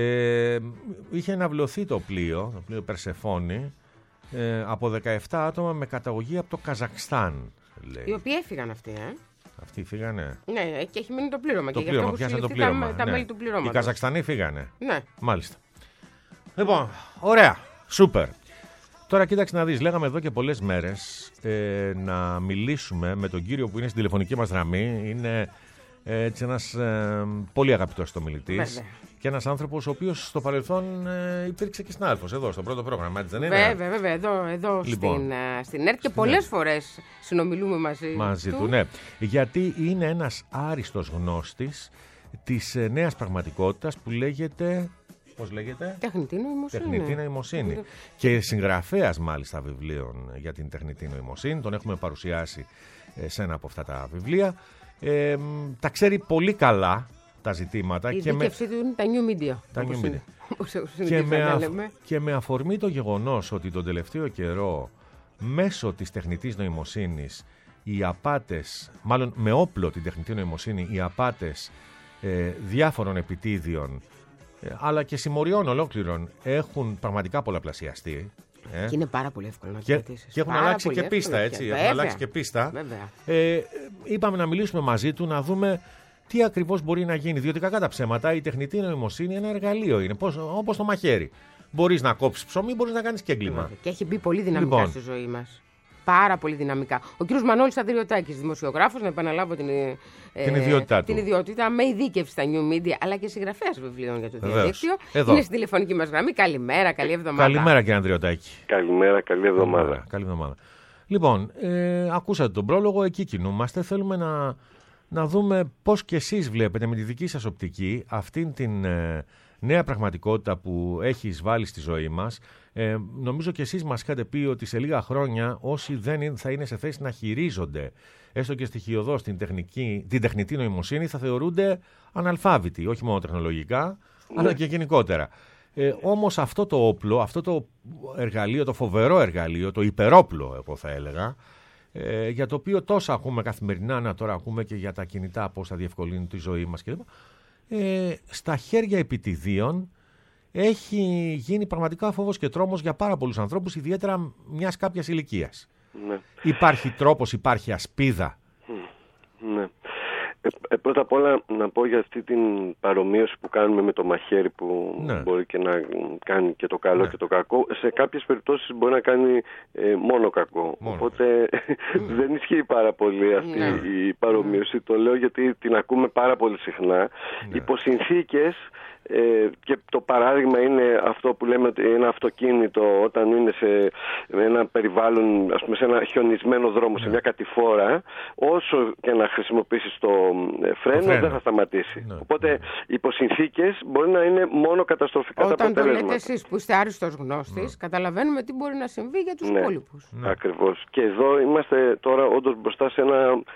Είχε αναβλωθεί το πλοίο Περσεφόνη. Από 17 άτομα με καταγωγή από το Καζακστάν, λέει. Οι οποίοι έφυγαν αυτοί, Αυτοί φύγανε. Ναι, και έχει μείνει το πλήρωμα. Το πλήρωμα, πιάσαν το πλήρωμα. Τα μέλη του πληρώματος. Οι Καζακστανοί φύγανε. Ναι. Μάλιστα. Λοιπόν, ωραία. Σούπερ. Τώρα κοίταξε να δεις, λέγαμε εδώ και πολλές μέρες να μιλήσουμε με τον κύριο που είναι στην τηλεφωνική μας γραμμή. Είναι έτσι ένας πολύ αγαπητός ομιλητής. Και ένας άνθρωπος ο οποίος στο παρελθόν υπήρξε και συνάδελφος εδώ στο πρώτο πρόγραμμα, έτσι δεν είναι? Βέβαια, εδώ λοιπόν, στην ΕΡΤ και πολλές φορές συνομιλούμε μαζί του. Ναι. Γιατί είναι ένας άριστος γνώστης της νέας πραγματικότητας που λέγεται... Πώς λέγεται? Τεχνητή νοημοσύνη. Και συγγραφέας μάλιστα βιβλίων για την τεχνητή νοημοσύνη. Τον έχουμε παρουσιάσει σε ένα από αυτά τα βιβλία. Τα ξέρει πολύ καλά τα ζητήματα. Η δίκευσή του είναι τα new media. Και με αφορμή το γεγονός ότι τον τελευταίο καιρό μέσω της τεχνητής νοημοσύνης οι απάτες, μάλλον με όπλο την τεχνητή νοημοσύνη, οι απάτες διάφορων επιτίδιων αλλά και συμμοριών ολόκληρων έχουν πραγματικά πολλαπλασιαστεί. Και είναι πάρα πολύ εύκολο να κρατήσεις. Και έχουν αλλάξει και πίστα, έτσι. Έχουν αλλάξει και πίστα. Είπαμε να μιλήσουμε μαζί του, να δούμε τι ακριβώς μπορεί να γίνει. Διότι κακά τα ψέματα, η τεχνητή νοημοσύνη ένα εργαλείο είναι. Όπως το μαχαίρι. Μπορείς να κόψεις ψωμί, μπορείς να κάνεις και έγκλημα. Και έχει μπει πολύ δυναμικά στη ζωή μας. Πάρα πολύ δυναμικά. Ο κ. Μανώλης Ανδριωτάκης, δημοσιογράφος, να επαναλάβω την ιδιότητά με ειδίκευση στα new media, αλλά και συγγραφέας βιβλίων για το διαδίκτυο. Είναι στη τηλεφωνική μας γραμμή. Καλημέρα, καλή εβδομάδα. Καλημέρα, κ. Ανδριωτάκη. Καλημέρα, καλή εβδομάδα. Καλή εβδομάδα. Λοιπόν, ακούσατε τον πρόλογο, εκεί κινούμαστε. Θέλουμε να δούμε πώς και εσείς βλέπετε με τη δική σας οπτική αυτήν την νέα πραγματικότητα που έχει εισβάλει στη ζωή μας. Νομίζω και εσείς μας είχατε πει ότι σε λίγα χρόνια όσοι δεν θα είναι σε θέση να χειρίζονται έστω και στοιχειωδώς την τεχνητή νοημοσύνη θα θεωρούνται αναλφάβητοι, όχι μόνο τεχνολογικά, αλλά και γενικότερα. Όμως αυτό το όπλο, αυτό το εργαλείο, το φοβερό εργαλείο, το υπερόπλο εγώ θα έλεγα, για το οποίο τόσα ακούμε καθημερινά, τώρα ακούμε και για τα κινητά πώς θα διευκολύνουν τη ζωή μας κλπ. Στα χέρια επιτιδίων έχει γίνει πραγματικά φόβος και τρόμος για πάρα πολλούς ανθρώπους, ιδιαίτερα μιας κάποιας ηλικίας. Ναι. Υπάρχει τρόπος, υπάρχει ασπίδα. Ναι. Πρώτα απ' όλα να πω για αυτή την παρομοίωση που κάνουμε με το μαχαίρι που μπορεί και να κάνει και το καλό και το κακό. Σε κάποιες περιπτώσεις μπορεί να κάνει μόνο κακό. Οπότε δεν ισχύει πάρα πολύ αυτή η παρομοίωση. Το λέω γιατί την ακούμε πάρα πολύ συχνά. Υπό συνθήκες, και το παράδειγμα είναι αυτό που λέμε ότι ένα αυτοκίνητο όταν είναι σε ένα περιβάλλον, ας πούμε σε ένα χιονισμένο δρόμο, σε μια κατηφόρα, όσο και να χρησιμοποιήσεις το φρένο δεν θα σταματήσει. Οπότε υπό συνθήκες μπορεί να είναι μόνο καταστροφικά τα αποτελέσματα. Όταν το λέτε εσείς που είστε άριστος γνώστης, καταλαβαίνουμε τι μπορεί να συμβεί για τους υπόλοιπους. Ακριβώς. Και εδώ είμαστε τώρα όντως μπροστά σε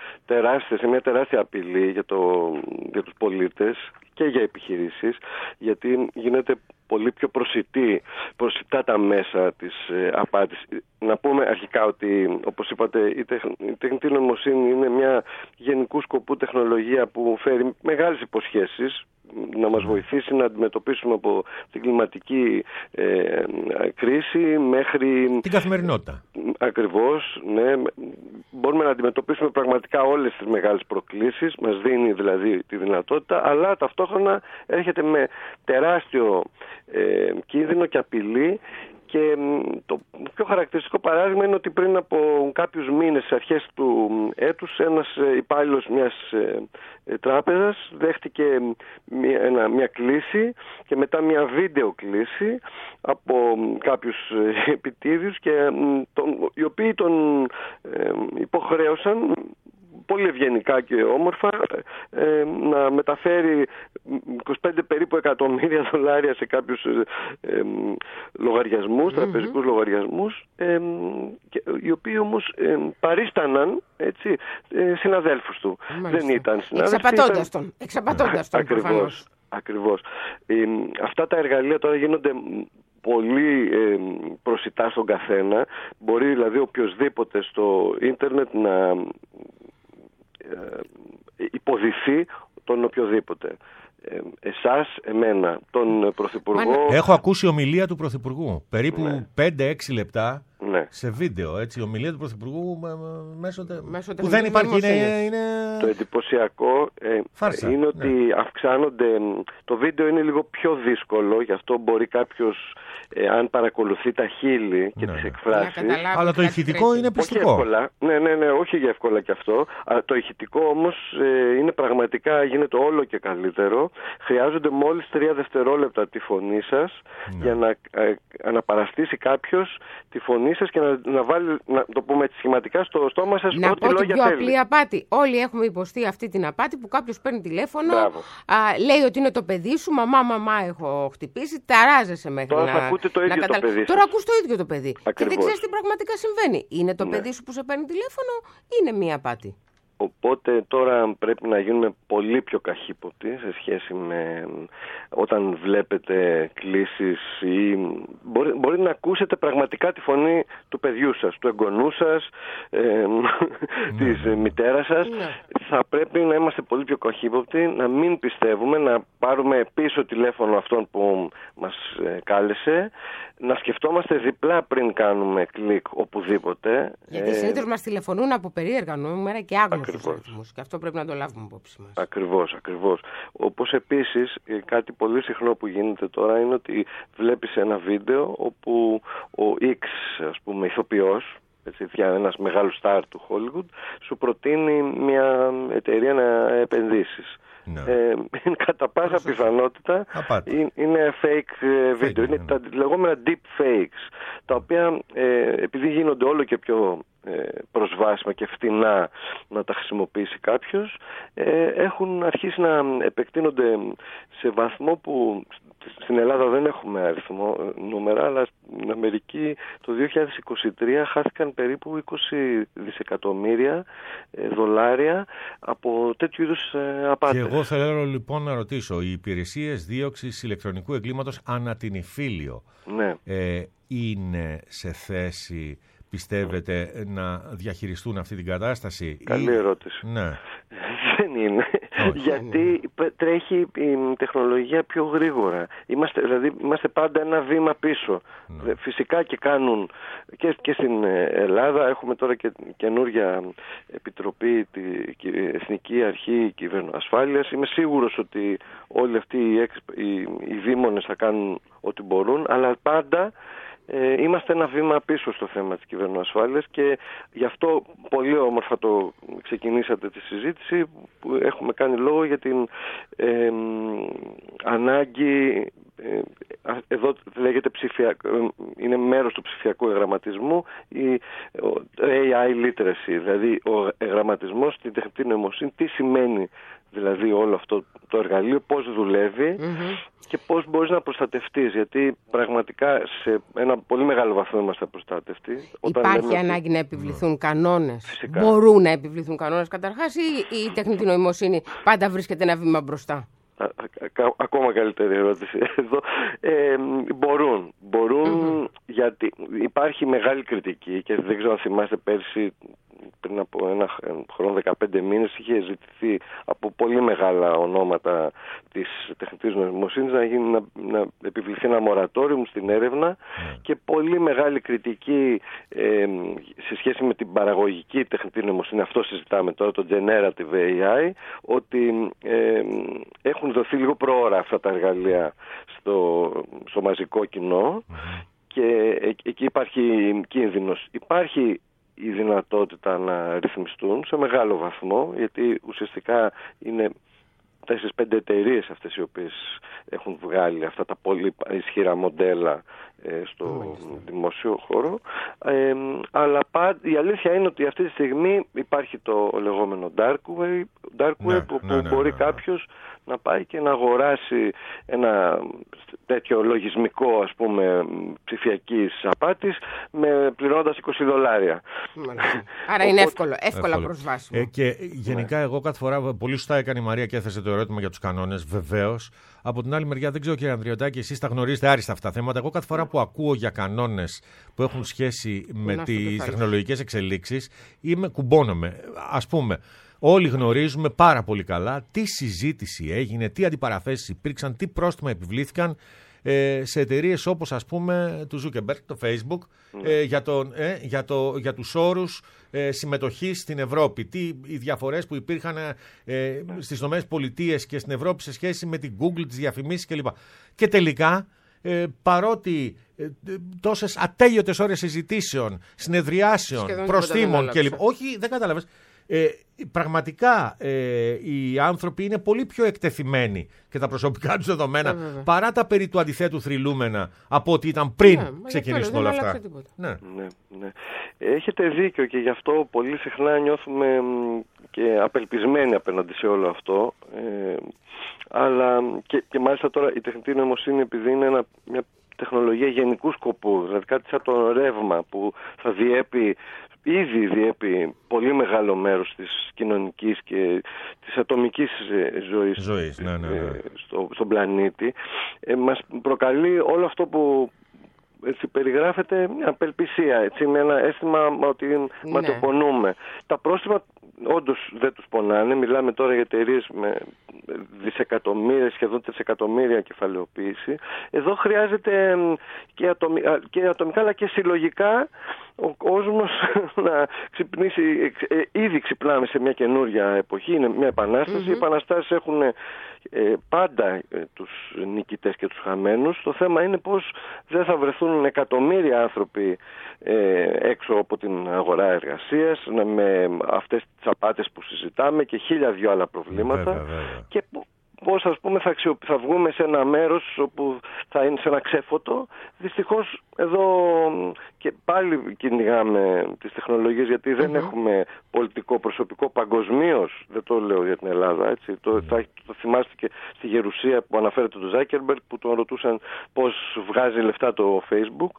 μια τεράστια απειλή για τους πολίτες και για επιχειρήσεις, γιατί γίνεται πολύ πιο προσιτά τα μέσα της απάτης. Να πούμε αρχικά ότι, όπως είπατε, η τεχνητή νοημοσύνη είναι μια γενικού σκοπού τεχνολογία που φέρει μεγάλες υποσχέσεις να μας βοηθήσει να αντιμετωπίσουμε από την κλιματική κρίση μέχρι... την καθημερινότητα. Ακριβώς, ναι. Μπορούμε να αντιμετωπίσουμε πραγματικά όλες τις μεγάλες προκλήσεις, μας δίνει δηλαδή τη δυνατότητα, αλλά ταυτόχρονα έρχεται με τεράστιο κίνδυνο και απειλή. Και το πιο χαρακτηριστικό παράδειγμα είναι ότι πριν από κάποιους μήνες, στις αρχές του έτους, ένας υπάλληλος μιας τράπεζας δέχτηκε μια κλήση και μετά μια βίντεο κλήση από κάποιους επιτίδιους, και οι οποίοι τον υποχρέωσαν πολύ ευγενικά και όμορφα να μεταφέρει 25 περίπου εκατομμύρια δολάρια σε κάποιους λογαριασμούς, τραπεζικούς λογαριασμούς, οι οποίοι όμως παρίσταναν, έτσι, συναδέλφους του. Μάλιστα. Δεν ήταν συνάδελφοι. Εξαπατώντας τον. Ακριβώς. Αυτά τα εργαλεία τώρα γίνονται πολύ προσιτά στον καθένα. Μπορεί δηλαδή οποιοσδήποτε στο ίντερνετ να υποδηθεί τον οποιοδήποτε. Εσάς, εμένα, τον Πρωθυπουργό... Έχω ακούσει ομιλία του Πρωθυπουργού, περίπου 5-6 λεπτά, σε βίντεο, έτσι, ομιλία του Πρωθυπουργού μέσω που δεν υπάρχει, είναι... Το εντυπωσιακό είναι ότι αυξάνονται... Το βίντεο είναι λίγο πιο δύσκολο, γι' αυτό μπορεί κάποιος, αν παρακολουθεί τα χείλη και τις εκφράσεις... Αλλά το ηχητικό είναι πιστικό. Όχι εύκολα, όχι για εύκολα κι αυτό. Το ηχητικό όμως είναι πραγματικά, γίνεται όλο και καλύτερο. Χρειάζονται μόλις 3 δευτερόλεπτα τη φωνή σας για να αναπαραστήσει κάποιος τη φωνή σας και να βάλει, να το πούμε έτσι σχηματικά, στο στόμα σας ό,τι λόγια θέλει. Να πω την πιο απλή απάτη. Όλοι έχουμε υποστεί αυτή την απάτη που κάποιος παίρνει τηλέφωνο, λέει ότι είναι το παιδί σου, μαμά έχω χτυπήσει, ταράζεσαι μέχρι τώρα θα ακούτε το ίδιο το παιδί. Τώρα ακούς το ίδιο το παιδί. Ακριβώς. Και δεν ξέρεις τι πραγματικά συμβαίνει. Είναι το παιδί σου που σε παίρνει τηλέφωνο ή είναι μία απάτη? Οπότε τώρα πρέπει να γίνουμε πολύ πιο καχύποπτοι σε σχέση με όταν βλέπετε κλήσεις ή μπορεί να ακούσετε πραγματικά τη φωνή του παιδιού σας, του εγγονού σας, της μητέρας σας. Θα πρέπει να είμαστε πολύ πιο καχύποπτοι, να μην πιστεύουμε, να πάρουμε πίσω τηλέφωνο αυτόν που μας κάλεσε, να σκεφτόμαστε διπλά πριν κάνουμε κλικ οπουδήποτε. Γιατί συνήθως μας τηλεφωνούν από περίεργα νούμερα και άγνωστους αριθμούς, και αυτό πρέπει να το λάβουμε υπόψη μας. Ακριβώς. Όπως επίσης κάτι πολύ συχνό που γίνεται τώρα είναι ότι βλέπεις ένα βίντεο όπου ο X, ας πούμε, ηθοποιός, ένας μεγάλος στάρ του Hollywood, σου προτείνει μια εταιρεία να επενδύσεις. Κατά πάσα πιθανότητα είναι fake βίντεο. Είναι τα λεγόμενα deep fakes, τα οποία επειδή γίνονται όλο και πιο προσβάσιμα και φτηνά να τα χρησιμοποιήσει κάποιος, έχουν αρχίσει να επεκτείνονται σε βαθμό που στην Ελλάδα δεν έχουμε αριθμό νούμερα, αλλά στην Αμερική το 2023 χάθηκαν περίπου 20 δισεκατομμύρια δολάρια από τέτοιου είδους απάτες. Και εγώ θέλω λοιπόν να ρωτήσω, οι υπηρεσίες δίωξης ηλεκτρονικού εγκλήματος ανά την Ιφίλιο είναι σε θέση, πιστεύετε, να διαχειριστούν αυτή την κατάσταση? Καλή ερώτηση. Δεν είναι. Γιατί τρέχει η τεχνολογία πιο γρήγορα. Είμαστε πάντα ένα βήμα πίσω. Φυσικά και κάνουν και στην Ελλάδα. Έχουμε τώρα και καινούργια επιτροπή, τη Εθνική Αρχή Κυβερνοασφάλειας. Είμαι σίγουρος ότι όλοι αυτοί οι δήμονες θα κάνουν ό,τι μπορούν, αλλά πάντα είμαστε ένα βήμα πίσω στο θέμα της κυβερνοασφάλειας, και γι' αυτό πολύ όμορφα το ξεκινήσατε τη συζήτηση που έχουμε κάνει λόγο για την ανάγκη, εδώ λέγεται είναι μέρος του ψηφιακού εγγραμματισμού, η AI literacy, δηλαδή ο εγγραμματισμός στην τεχνητή νοημοσύνη. Τι σημαίνει δηλαδή όλο αυτό το εργαλείο, πώς δουλεύει και πώς μπορείς να προστατευτείς, γιατί πραγματικά σε ένα πολύ μεγάλο βαθμό είμαστε προστατευτοί. Υπάρχει ανάγκη να επιβληθούν κανόνες? Φυσικά. Μπορούν να επιβληθούν κανόνες καταρχάς, ή η τεχνητή νοημοσύνη πάντα βρίσκεται ένα βήμα μπροστά? ακόμα καλύτερη ερώτηση εδώ. Μπορούν γιατί υπάρχει μεγάλη κριτική και δεν ξέρω αν θυμάστε πέρσι, πριν από ένα χρόνο, 15 μήνες, είχε ζητηθεί από πολύ μεγάλα ονόματα της τεχνητής νοημοσύνης να επιβληθεί ένα μορατόριο στην έρευνα και πολύ μεγάλη κριτική σε σχέση με την παραγωγική τεχνητή νοημοσύνη. Αυτό συζητάμε τώρα, το Generative AI, ότι έχουν δοθεί λίγο προώρα αυτά τα εργαλεία στο μαζικό κοινό και εκεί υπάρχει κίνδυνος. Υπάρχει η δυνατότητα να ρυθμιστούν σε μεγάλο βαθμό, γιατί ουσιαστικά είναι 4-5 εταιρείες αυτές οι οποίες έχουν βγάλει αυτά τα πολύ ισχυρά μοντέλα στο δημόσιο χώρο. Αλλά η αλήθεια είναι ότι αυτή τη στιγμή υπάρχει το λεγόμενο dark web που μπορεί κάποιος να πάει και να αγοράσει ένα τέτοιο λογισμικό, ας πούμε, ψηφιακής απάτης πληρώνοντας $20. Άρα είναι εύκολα προσβάσιμο. Και γενικά εγώ κάθε φορά, πολύ σωστά έκανε η Μαρία και έθεσε το ερώτημα για τους κανόνες, βεβαίως. Από την άλλη μεριά, δεν ξέρω κύριε Ανδριωτάκη, εσείς τα γνωρίζετε άριστα αυτά τα θέματα. Εγώ κάθε φορά που ακούω για κανόνες που έχουν σχέση με τις τεχνολογικές εξελίξεις, κουμπώνομαι. Ας πούμε, όλοι γνωρίζουμε πάρα πολύ καλά τι συζήτηση έγινε, τι αντιπαραθέσεις υπήρξαν, τι πρόστιμα επιβλήθηκαν σε εταιρείες όπως, ας πούμε, του Zuckerberg, το Facebook, για τους όρους συμμετοχής στην Ευρώπη. Οι διαφορές που υπήρχαν στις ΗΠΑ και στην Ευρώπη σε σχέση με την Google, τις διαφημίσεις κλπ. Και τελικά, παρότι τόσες ατέλειωτες ώρες συζητήσεων, συνεδριάσεων, προστήμων κλπ. Όχι, δεν κατάλαβες. Πραγματικά οι άνθρωποι είναι πολύ πιο εκτεθειμένοι και τα προσωπικά τους δεδομένα παρά τα περί του αντιθέτου θρυλούμενα από ό,τι ήταν πριν ξεκινήσουν όλα αυτά. Ναι. Έχετε δίκιο και γι' αυτό πολύ συχνά νιώθουμε και απελπισμένοι απέναντι σε όλο αυτό. Αλλά και μάλιστα τώρα η τεχνητή νοημοσύνη, επειδή είναι μια τεχνολογία γενικού σκοπού, δηλαδή κάτι σαν το ρεύμα που θα ήδη διέπει πολύ μεγάλο μέρος της κοινωνικής και της ατομικής ζωής στον πλανήτη, μας προκαλεί όλο αυτό που έτσι περιγράφεται μια απελπισία, έτσι, με ένα αίσθημα ότι ματαιοπονούμε. Τα πρόστιμα όντως δεν τους πονάνε. Μιλάμε τώρα για εταιρείες με δισεκατομμύρια, σχεδόν τρισεκατομμύρια κεφαλαιοποίηση. Εδώ χρειάζεται και ατομικά αλλά και συλλογικά ο κόσμος να ξυπνήσει. Ήδη ξυπνάμε σε μια καινούρια εποχή, είναι μια επανάσταση. Οι επαναστάσεις έχουν πάντα τους νικητές και τους χαμένους. Το θέμα είναι πως δεν θα βρεθούν εκατομμύρια άνθρωποι έξω από την αγορά εργασίας με αυτές τις απάτες που συζητάμε και 1002 άλλα προβλήματα. Βέβαια. Και πώς, ας πούμε, θα βγούμε σε ένα μέρος όπου θα είναι σε ένα ξέφωτο. Δυστυχώς εδώ και πάλι κυνηγάμε τις τεχνολογίες, γιατί δεν έχουμε πολιτικό προσωπικό παγκοσμίως. Δεν το λέω για την Ελλάδα, έτσι. Το θυμάστε και στη Γερουσία που αναφέρεται τον Zuckerberg, που τον ρωτούσαν πώς βγάζει λεφτά το Facebook.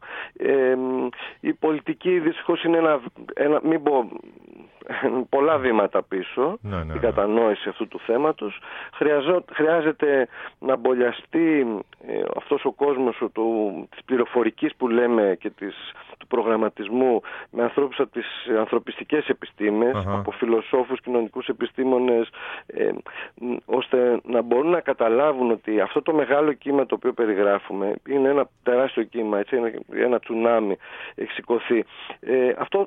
Η πολιτική δυστυχώς είναι μην πω, πολλά βήματα πίσω την κατανόηση αυτού του θέματος. Χρειάζεται να μπολιαστεί αυτός ο κόσμος της πληροφορικής που λέμε και του προγραμματισμού με ανθρώπους από τις ανθρωπιστικές επιστήμες, από φιλοσόφους, κοινωνικούς επιστήμονες, ώστε να μπορούν να καταλάβουν ότι αυτό το μεγάλο κύμα το οποίο περιγράφουμε είναι ένα τεράστιο κύμα, έτσι, ένα τσουνάμι έχει σηκωθεί. Αυτό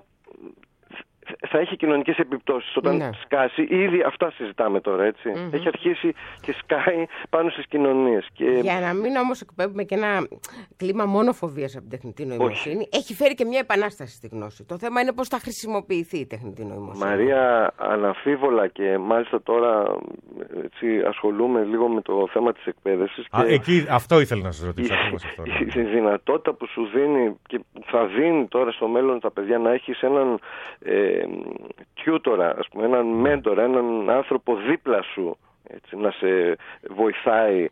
θα έχει κοινωνικές επιπτώσεις όταν σκάσει. Ήδη αυτά συζητάμε τώρα, έτσι. Έχει αρχίσει και σκάει πάνω στις κοινωνίες. Για να μην όμως εκπέμπουμε και ένα κλίμα μόνο φοβίας από την τεχνητή νοημοσύνη, έχει φέρει και μια επανάσταση στη γνώση. Το θέμα είναι πώς θα χρησιμοποιηθεί η τεχνητή νοημοσύνη. Μαρία, αναμφίβολα, και μάλιστα τώρα έτσι, ασχολούμαι λίγο με το θέμα της εκπαίδευσης. Αυτό ήθελα να σας ρωτήσω. Η δυνατότητα που σου δίνει και θα δίνει τώρα στο μέλλον τα παιδιά να έχεις έναν tutor, ας πούμε, έναν μέντορα, έναν άνθρωπο δίπλα σου έτσι, να σε βοηθάει.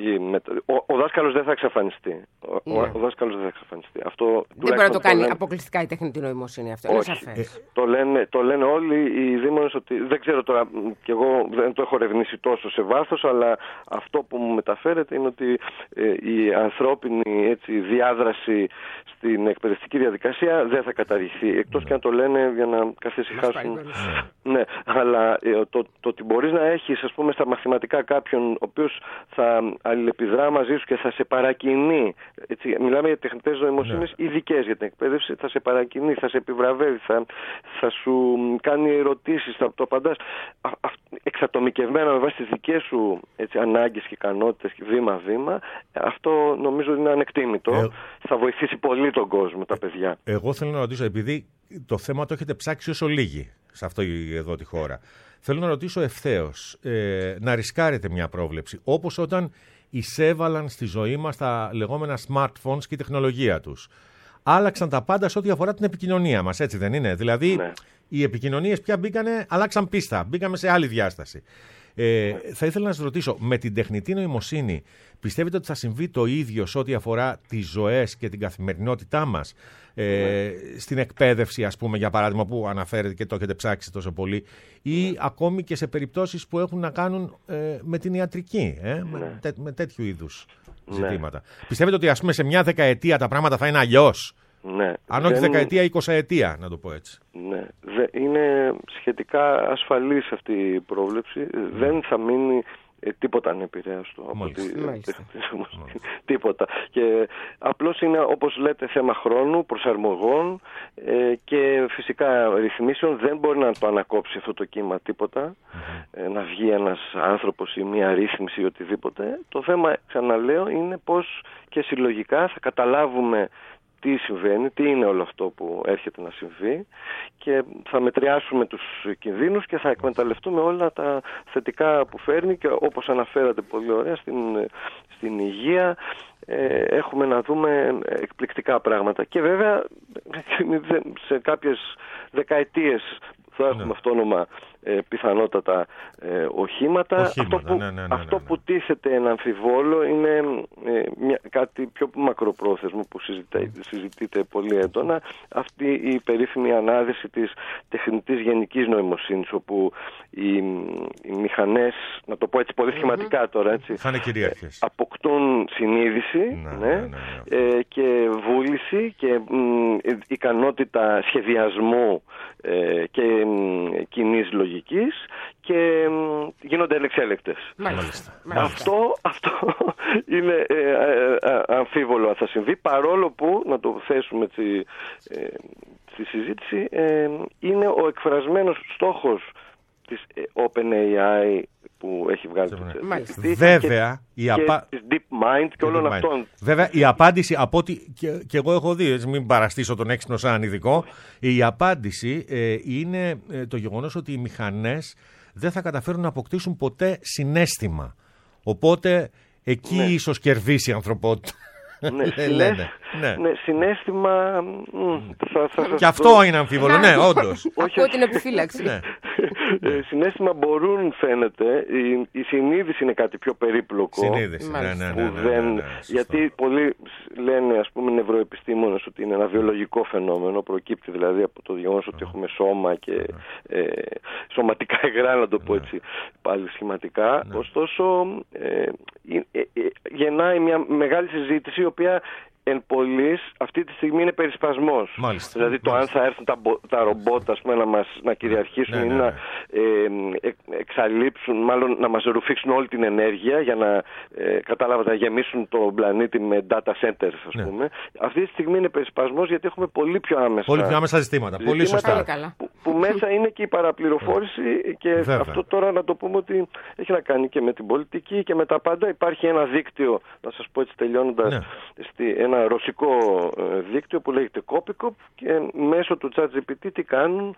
Ο δάσκαλος δεν θα εξαφανιστεί. Ο δάσκαλος δεν θα εξαφανιστεί. Αυτό, δεν μπορεί να το κάνει αποκλειστικά η τεχνητή νοημοσύνη αυτό. Όχι. Είναι σαφές. Το λένε όλοι οι δήμονες ότι, δεν ξέρω τώρα, και εγώ δεν το έχω ερευνήσει τόσο σε βάθος, αλλά αυτό που μου μεταφέρεται είναι ότι η ανθρώπινη, έτσι, διάδραση στην εκπαιδευτική διαδικασία δεν θα καταργηθεί. Εκτός και αν το λένε για να καθησυχάσουν. Ναι, αλλά το ότι μπορείς να έχεις, ας πούμε, στα μαθηματικά κάποιον ο οποίος θα αλληλεπιδρά μαζί σου και θα σε παρακινεί. Έτσι, μιλάμε για τεχνητές νοημοσύνες ειδικές για την εκπαίδευση, θα σε παρακινεί, θα σε επιβραβεύει, θα σου κάνει ερωτήσεις, θα το απαντάς εξατομικευμένα με βάση τις δικές σου, έτσι, ανάγκες και ικανότητες, βήμα-βήμα. Αυτό νομίζω είναι ανεκτήμητο. Θα βοηθήσει πολύ τον κόσμο, τα παιδιά. Εγώ θέλω να ρωτήσω, επειδή το θέμα το έχετε ψάξει όσο λίγοι σε αυτό εδώ τη χώρα, θέλω να ρωτήσω ευθέως, να ρισκάρετε μια πρόβλεψη, όπως όταν εισέβαλαν στη ζωή μας τα λεγόμενα smartphones και η τεχνολογία τους. Άλλαξαν τα πάντα σε ό,τι αφορά την επικοινωνία μας, έτσι δεν είναι? Δηλαδή, οι επικοινωνίες πια αλλάξαν πίστα, μπήκαμε σε άλλη διάσταση. Θα ήθελα να σας ρωτήσω, με την τεχνητή νοημοσύνη πιστεύετε ότι θα συμβεί το ίδιο σε ό,τι αφορά τις ζωές και την καθημερινότητά μας, στην εκπαίδευση, ας πούμε, για παράδειγμα, που αναφέρετε και το έχετε ψάξει τόσο πολύ, ή ακόμη και σε περιπτώσεις που έχουν να κάνουν με την ιατρική, με τέτοιου είδους ζητήματα? Πιστεύετε ότι, ας πούμε, σε μια δεκαετία τα πράγματα θα είναι αλλιώς? Ναι. Αν όχι δεκαετία, 20ετία, να το πω έτσι. Ναι. Είναι σχετικά ασφαλής αυτή η πρόβλεψη. Δεν θα μείνει τίποτα ανεπηρέαστο από τίποτα. Και απλώς είναι, όπως λέτε, θέμα χρόνου, προσαρμογών και φυσικά ρυθμίσεων. Δεν μπορεί να το ανακόψει αυτό το κύμα τίποτα, να βγει ένας άνθρωπος ή μια ρύθμιση ή οτιδήποτε. Το θέμα, ξαναλέω, είναι πώς και συλλογικά θα καταλάβουμε τι συμβαίνει, τι είναι όλο αυτό που έρχεται να συμβεί, και θα μετριάσουμε τους κινδύνους και θα εκμεταλλευτούμε όλα τα θετικά που φέρνει. Και όπως αναφέρατε πολύ ωραία, στην υγεία έχουμε να δούμε εκπληκτικά πράγματα. Και βέβαια σε κάποιες δεκαετίες θα έχουμε αυτόνομα πιθανότατα οχήματα. Αυτό που τίθεται ένα αμφιβόλο είναι κάτι πιο μακροπρόθεσμο που συζητείται πολύ έντονα, αυτή η περίφημη ανάδυση της τεχνητής γενικής νοημοσύνης, όπου οι μηχανές, να το πω έτσι πολύ σχηματικά τώρα, έτσι, αποκτούν συνείδηση και βούληση και ικανότητα σχεδιασμού και κοινής λογικής και γίνονται ελεξέλεκτες. Αυτό είναι αμφίβολο αν θα συμβεί, παρόλο που, να το θέσουμε έτσι στη συζήτηση, είναι ο εκφρασμένος στόχος της OpenAI που έχει βγάλει το βέβαια, της DeepMind και όλων αυτών. Βέβαια, η απάντηση, από ό,τι και εγώ έχω δει, έτσι, μην παραστήσω τον έξυπνο σαν ειδικό, η απάντηση είναι το γεγονός ότι οι μηχανές δεν θα καταφέρουν να αποκτήσουν ποτέ συναίσθημα. Οπότε εκεί ίσως κερδίσει η ανθρωπότητα. Συναίσθημα. Και αυτό είναι αμφίβολο, ναι, όντως. Ακούω την επιφύλαξη. Συναίσθημα μπορούν, φαίνεται. Η συνείδηση είναι κάτι πιο περίπλοκο. Συνείδηση, γιατί πολλοί λένε, ας πούμε, νευροεπιστήμονες, ότι είναι ένα βιολογικό φαινόμενο. Προκύπτει δηλαδή από το γεγονός ότι έχουμε σώμα και σωματικά υγρά, να το πω έτσι πάλι σχηματικά. Ωστόσο, γεννάει μια μεγάλη συζήτηση, η οποία εν πολλής αυτή τη στιγμή είναι περισπασμός. Δηλαδή το αν θα έρθουν τα ρομπότ, ας πούμε, να κυριαρχήσουν ή να εξαλείψουν, μάλλον να μας ρουφήξουν όλη την ενέργεια για να να γεμίσουν το πλανήτη με data centers, ας πούμε. Αυτή τη στιγμή είναι περισπασμός, γιατί έχουμε πολύ πιο άμεσα ζητήματα. Πολύ σωστά. Που μέσα είναι και η παραπληροφόρηση, και αυτό τώρα να το πούμε ότι έχει να κάνει και με την πολιτική και με τα πάντα. Υπάρχει ένα δίκτυο, να σας πω έτσι τελειώνοντας, ένα ρωσικό δίκτυο που λέγεται Copycop, και μέσω του ChatGPT τι κάνουν?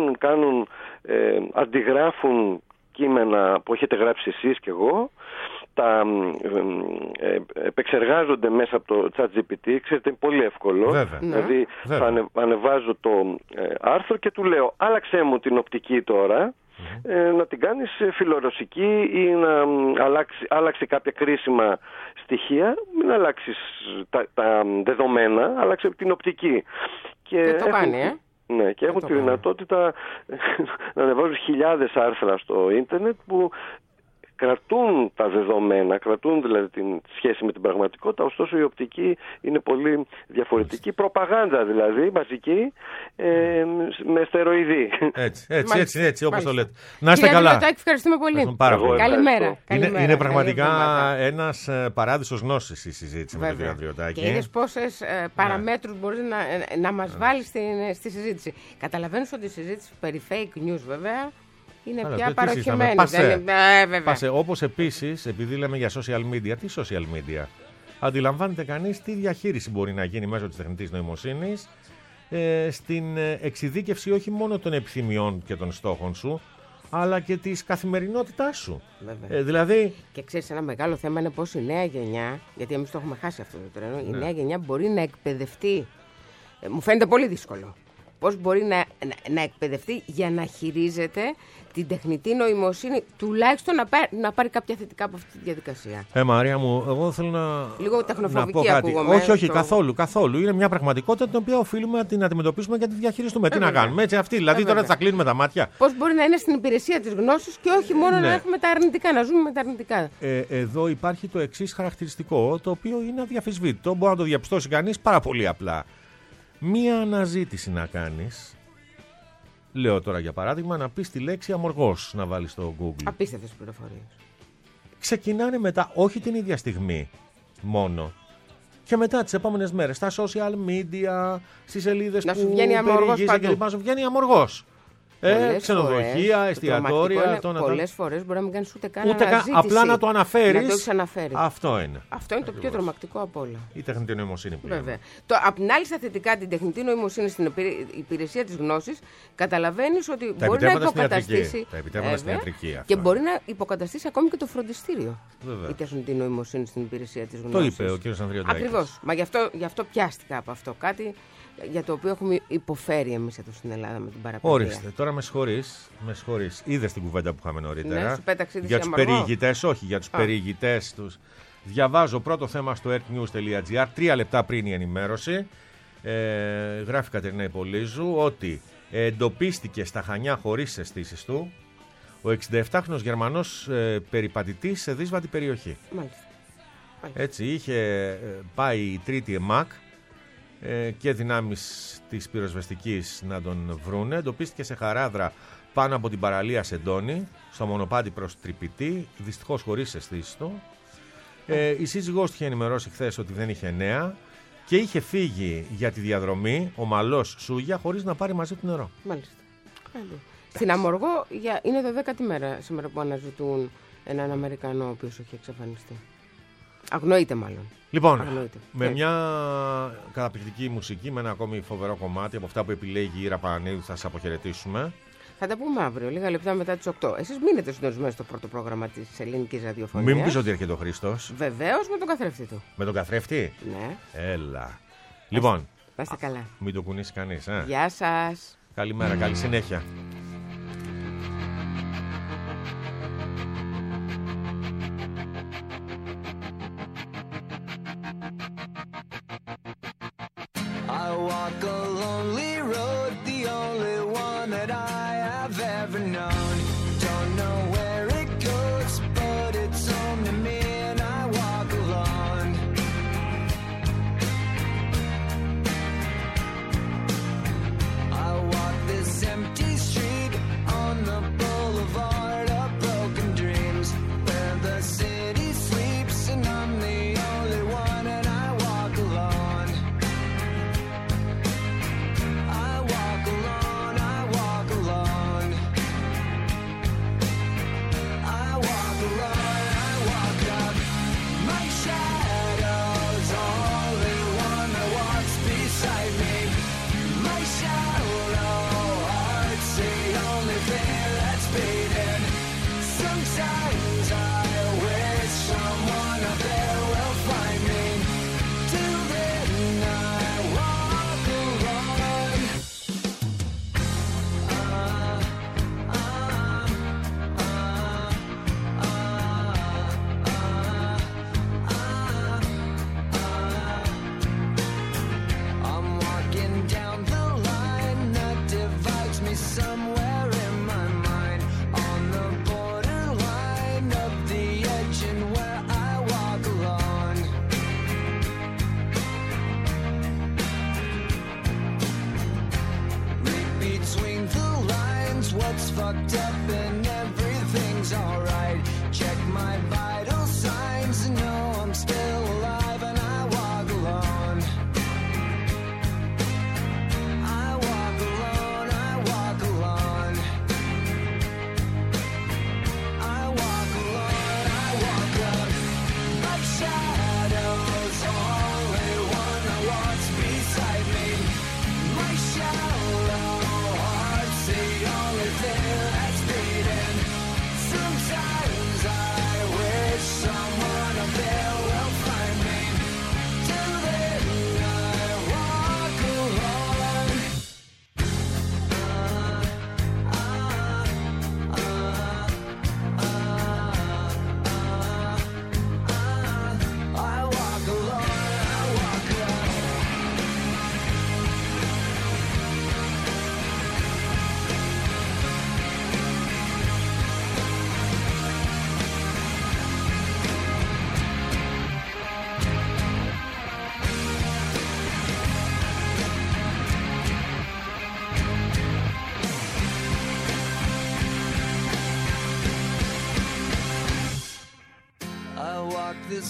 Αντιγράφουν κείμενα που έχετε γράψει εσείς και εγώ, τα επεξεργάζονται μέσα από το ChatGPT. Ξέρετε, είναι πολύ εύκολο. Δηλαδή θα ανεβάζω το άρθρο και του λέω, άλλαξέ μου την οπτική τώρα, να την κάνεις φιλορωσική ή να άλλαξει κάποια κρίσιμα στοιχεία, μην αλλάξεις τα δεδομένα, άλλαξε την οπτική. Και το κάνει, Ναι, και έχουν τη δυνατότητα να ανεβάζουν χιλιάδες άρθρα στο ίντερνετ που κρατούν τα δεδομένα, κρατούν δηλαδή τη σχέση με την πραγματικότητα, ωστόσο η οπτική είναι πολύ διαφορετική. Προπαγάνδα δηλαδή, μαζική, με στεροειδή. Έτσι, όπως το λέτε. Να είστε καλά. Ευχαριστούμε πολύ. Καλημέρα. Είναι πραγματικά ένας παράδεισος γνώσης η συζήτηση με τον κύριο Ανδριωτάκη. Και είδες πόσες παραμέτρους μπορείς να μας βάλεις στη συζήτηση. Καταλαβαίνεις ότι η συζήτηση περί fake news βέβαια είναι πια παροχημένη. Πάσε. Όπως επίσης, επειδή λέμε για social media, τι social media, αντιλαμβάνεται κανείς τι διαχείριση μπορεί να γίνει μέσω της τεχνητής νοημοσύνης στην εξειδίκευση όχι μόνο των επιθυμιών και των στόχων σου, αλλά και της καθημερινότητάς σου. Δηλαδή... Και ξέρεις, ένα μεγάλο θέμα είναι πώς η νέα γενιά, γιατί εμείς το έχουμε χάσει αυτό το τρένο, η νέα γενιά μπορεί να εκπαιδευτεί. Μου φαίνεται πολύ δύσκολο. Πώς μπορεί να εκπαιδευτεί για να χειρίζεται την τεχνητή νοημοσύνη, τουλάχιστον να πάρει κάποια θετικά από αυτή τη διαδικασία. Μαρία μου, εγώ θέλω να. Λίγο τεχνοφοβική ακούγομαι. Όχι, καθόλου. Είναι μια πραγματικότητα την οποία οφείλουμε να την αντιμετωπίσουμε και να τη διαχειριστούμε. Τι να κάνουμε, έτσι αυτή. Δηλαδή τώρα θα κλείνουμε τα μάτια. Πώς μπορεί να είναι στην υπηρεσία της γνώσης και όχι μόνο να έχουμε τα αρνητικά, να ζούμε με τα αρνητικά. Εδώ υπάρχει το εξής χαρακτηριστικό, το οποίο είναι αδιαφυσβήτητο. Μπορεί να το διαπιστώσει κανείς πάρα πολύ απλά. Μία αναζήτηση να κάνεις, λέω τώρα για παράδειγμα, να πεις τη λέξη αμοργός, να βάλεις στο Google. Απίστευτες πληροφορίες. Ξεκινάνε μετά, όχι την ίδια στιγμή μόνο, και μετά τις επόμενες μέρες, στα social media, στις σελίδες που περιηγείσαι και λοιπά, σου βγαίνει αμοργός. Ξενοδοχεία, εστιατόρια. Πολλές φορές μπορεί να μην κάνεις ούτε καν αναζήτηση. Απλά να το αναφέρεις. Να το ξαναφέρεις. Αυτό είναι. Αυτό είναι το πιο τρομακτικό από όλα. Η τεχνητή νοημοσύνη που βέβαια. Απ' την άλλη, στα θετικά, την τεχνητή νοημοσύνη στην υπηρεσία της γνώσης, καταλαβαίνεις ότι μπορεί να υποκαταστήσει. Τα επιτεύγματα στην ιατρική. Και μπορεί να υποκαταστήσει ακόμη και το φροντιστήριο. Η τεχνητή νοημοσύνη στην υπηρεσία της γνώσης. Το είπε ο κ. Ανδριωτάκης. Ακριβώς. Μα γι' αυτό πιάστηκα από αυτό. Κάτι για το οποίο έχουμε υποφέρει εμείς εδώ στην Ελλάδα με την παραπλανητία. Ορίστε, τώρα με συγχωρείς. Είδες την κουβέντα που είχαμε νωρίτερα. Ναι, σου πέταξε για τους περιηγητές, όχι, για τους περιηγητές τους. Διαβάζω πρώτο θέμα στο earthnews.gr, 3 λεπτά πριν η ενημέρωση. Γράφει η Κατερίνα Υπολίζου ότι εντοπίστηκε στα Χανιά χωρίς αισθήσεις του ο 67χρονος Γερμανός περιπατητής σε δύσβατη περιοχή. Μάλιστα. Έτσι, είχε πάει η τρίτη ΕΜΑΚ και δυνάμεις της πυροσβεστικής να τον βρούνε. Εντοπίστηκε σε χαράδρα πάνω από την παραλία Σεντόνη, στο μονοπάτι προς Τρυπητή, δυστυχώς χωρίς αισθήσεις του. Η σύζυγός του είχε ενημερώσει χθες ότι δεν είχε νέα και είχε φύγει για τη διαδρομή ομαλός Σούγια χωρίς να πάρει μαζί του νερό. Μάλιστα. Στην Αμοργό είναι 12η μέρα σήμερα που αναζητούν έναν Αμερικανό ο οποίος έχει εξαφανιστεί. Αγνοείται μάλλον. Λοιπόν, με μια καταπληκτική μουσική, με ένα ακόμη φοβερό κομμάτι από αυτά που επιλέγει η Ήρα Πανανίδου, θα σας αποχαιρετήσουμε. Θα τα πούμε αύριο, λίγα λεπτά μετά τις 8. Εσείς μείνετε συντονισμένοι στο πρώτο πρόγραμμα της ελληνικής ραδιοφωνίας. Μην μου πεις ότι έρχεται ο Χρήστος. Βεβαίως, με τον καθρέφτη του. Με τον καθρέφτη? Ναι. Έλα. Λοιπόν, να είστε καλά. Μην το κουνήσει κανείς. Γεια σας. Καλημέρα, καλή συνέχεια. Empty street.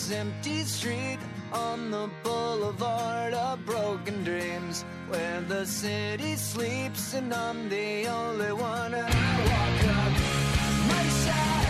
empty street on the boulevard of broken dreams, where the city sleeps and I'm the only one. And I walk up my side.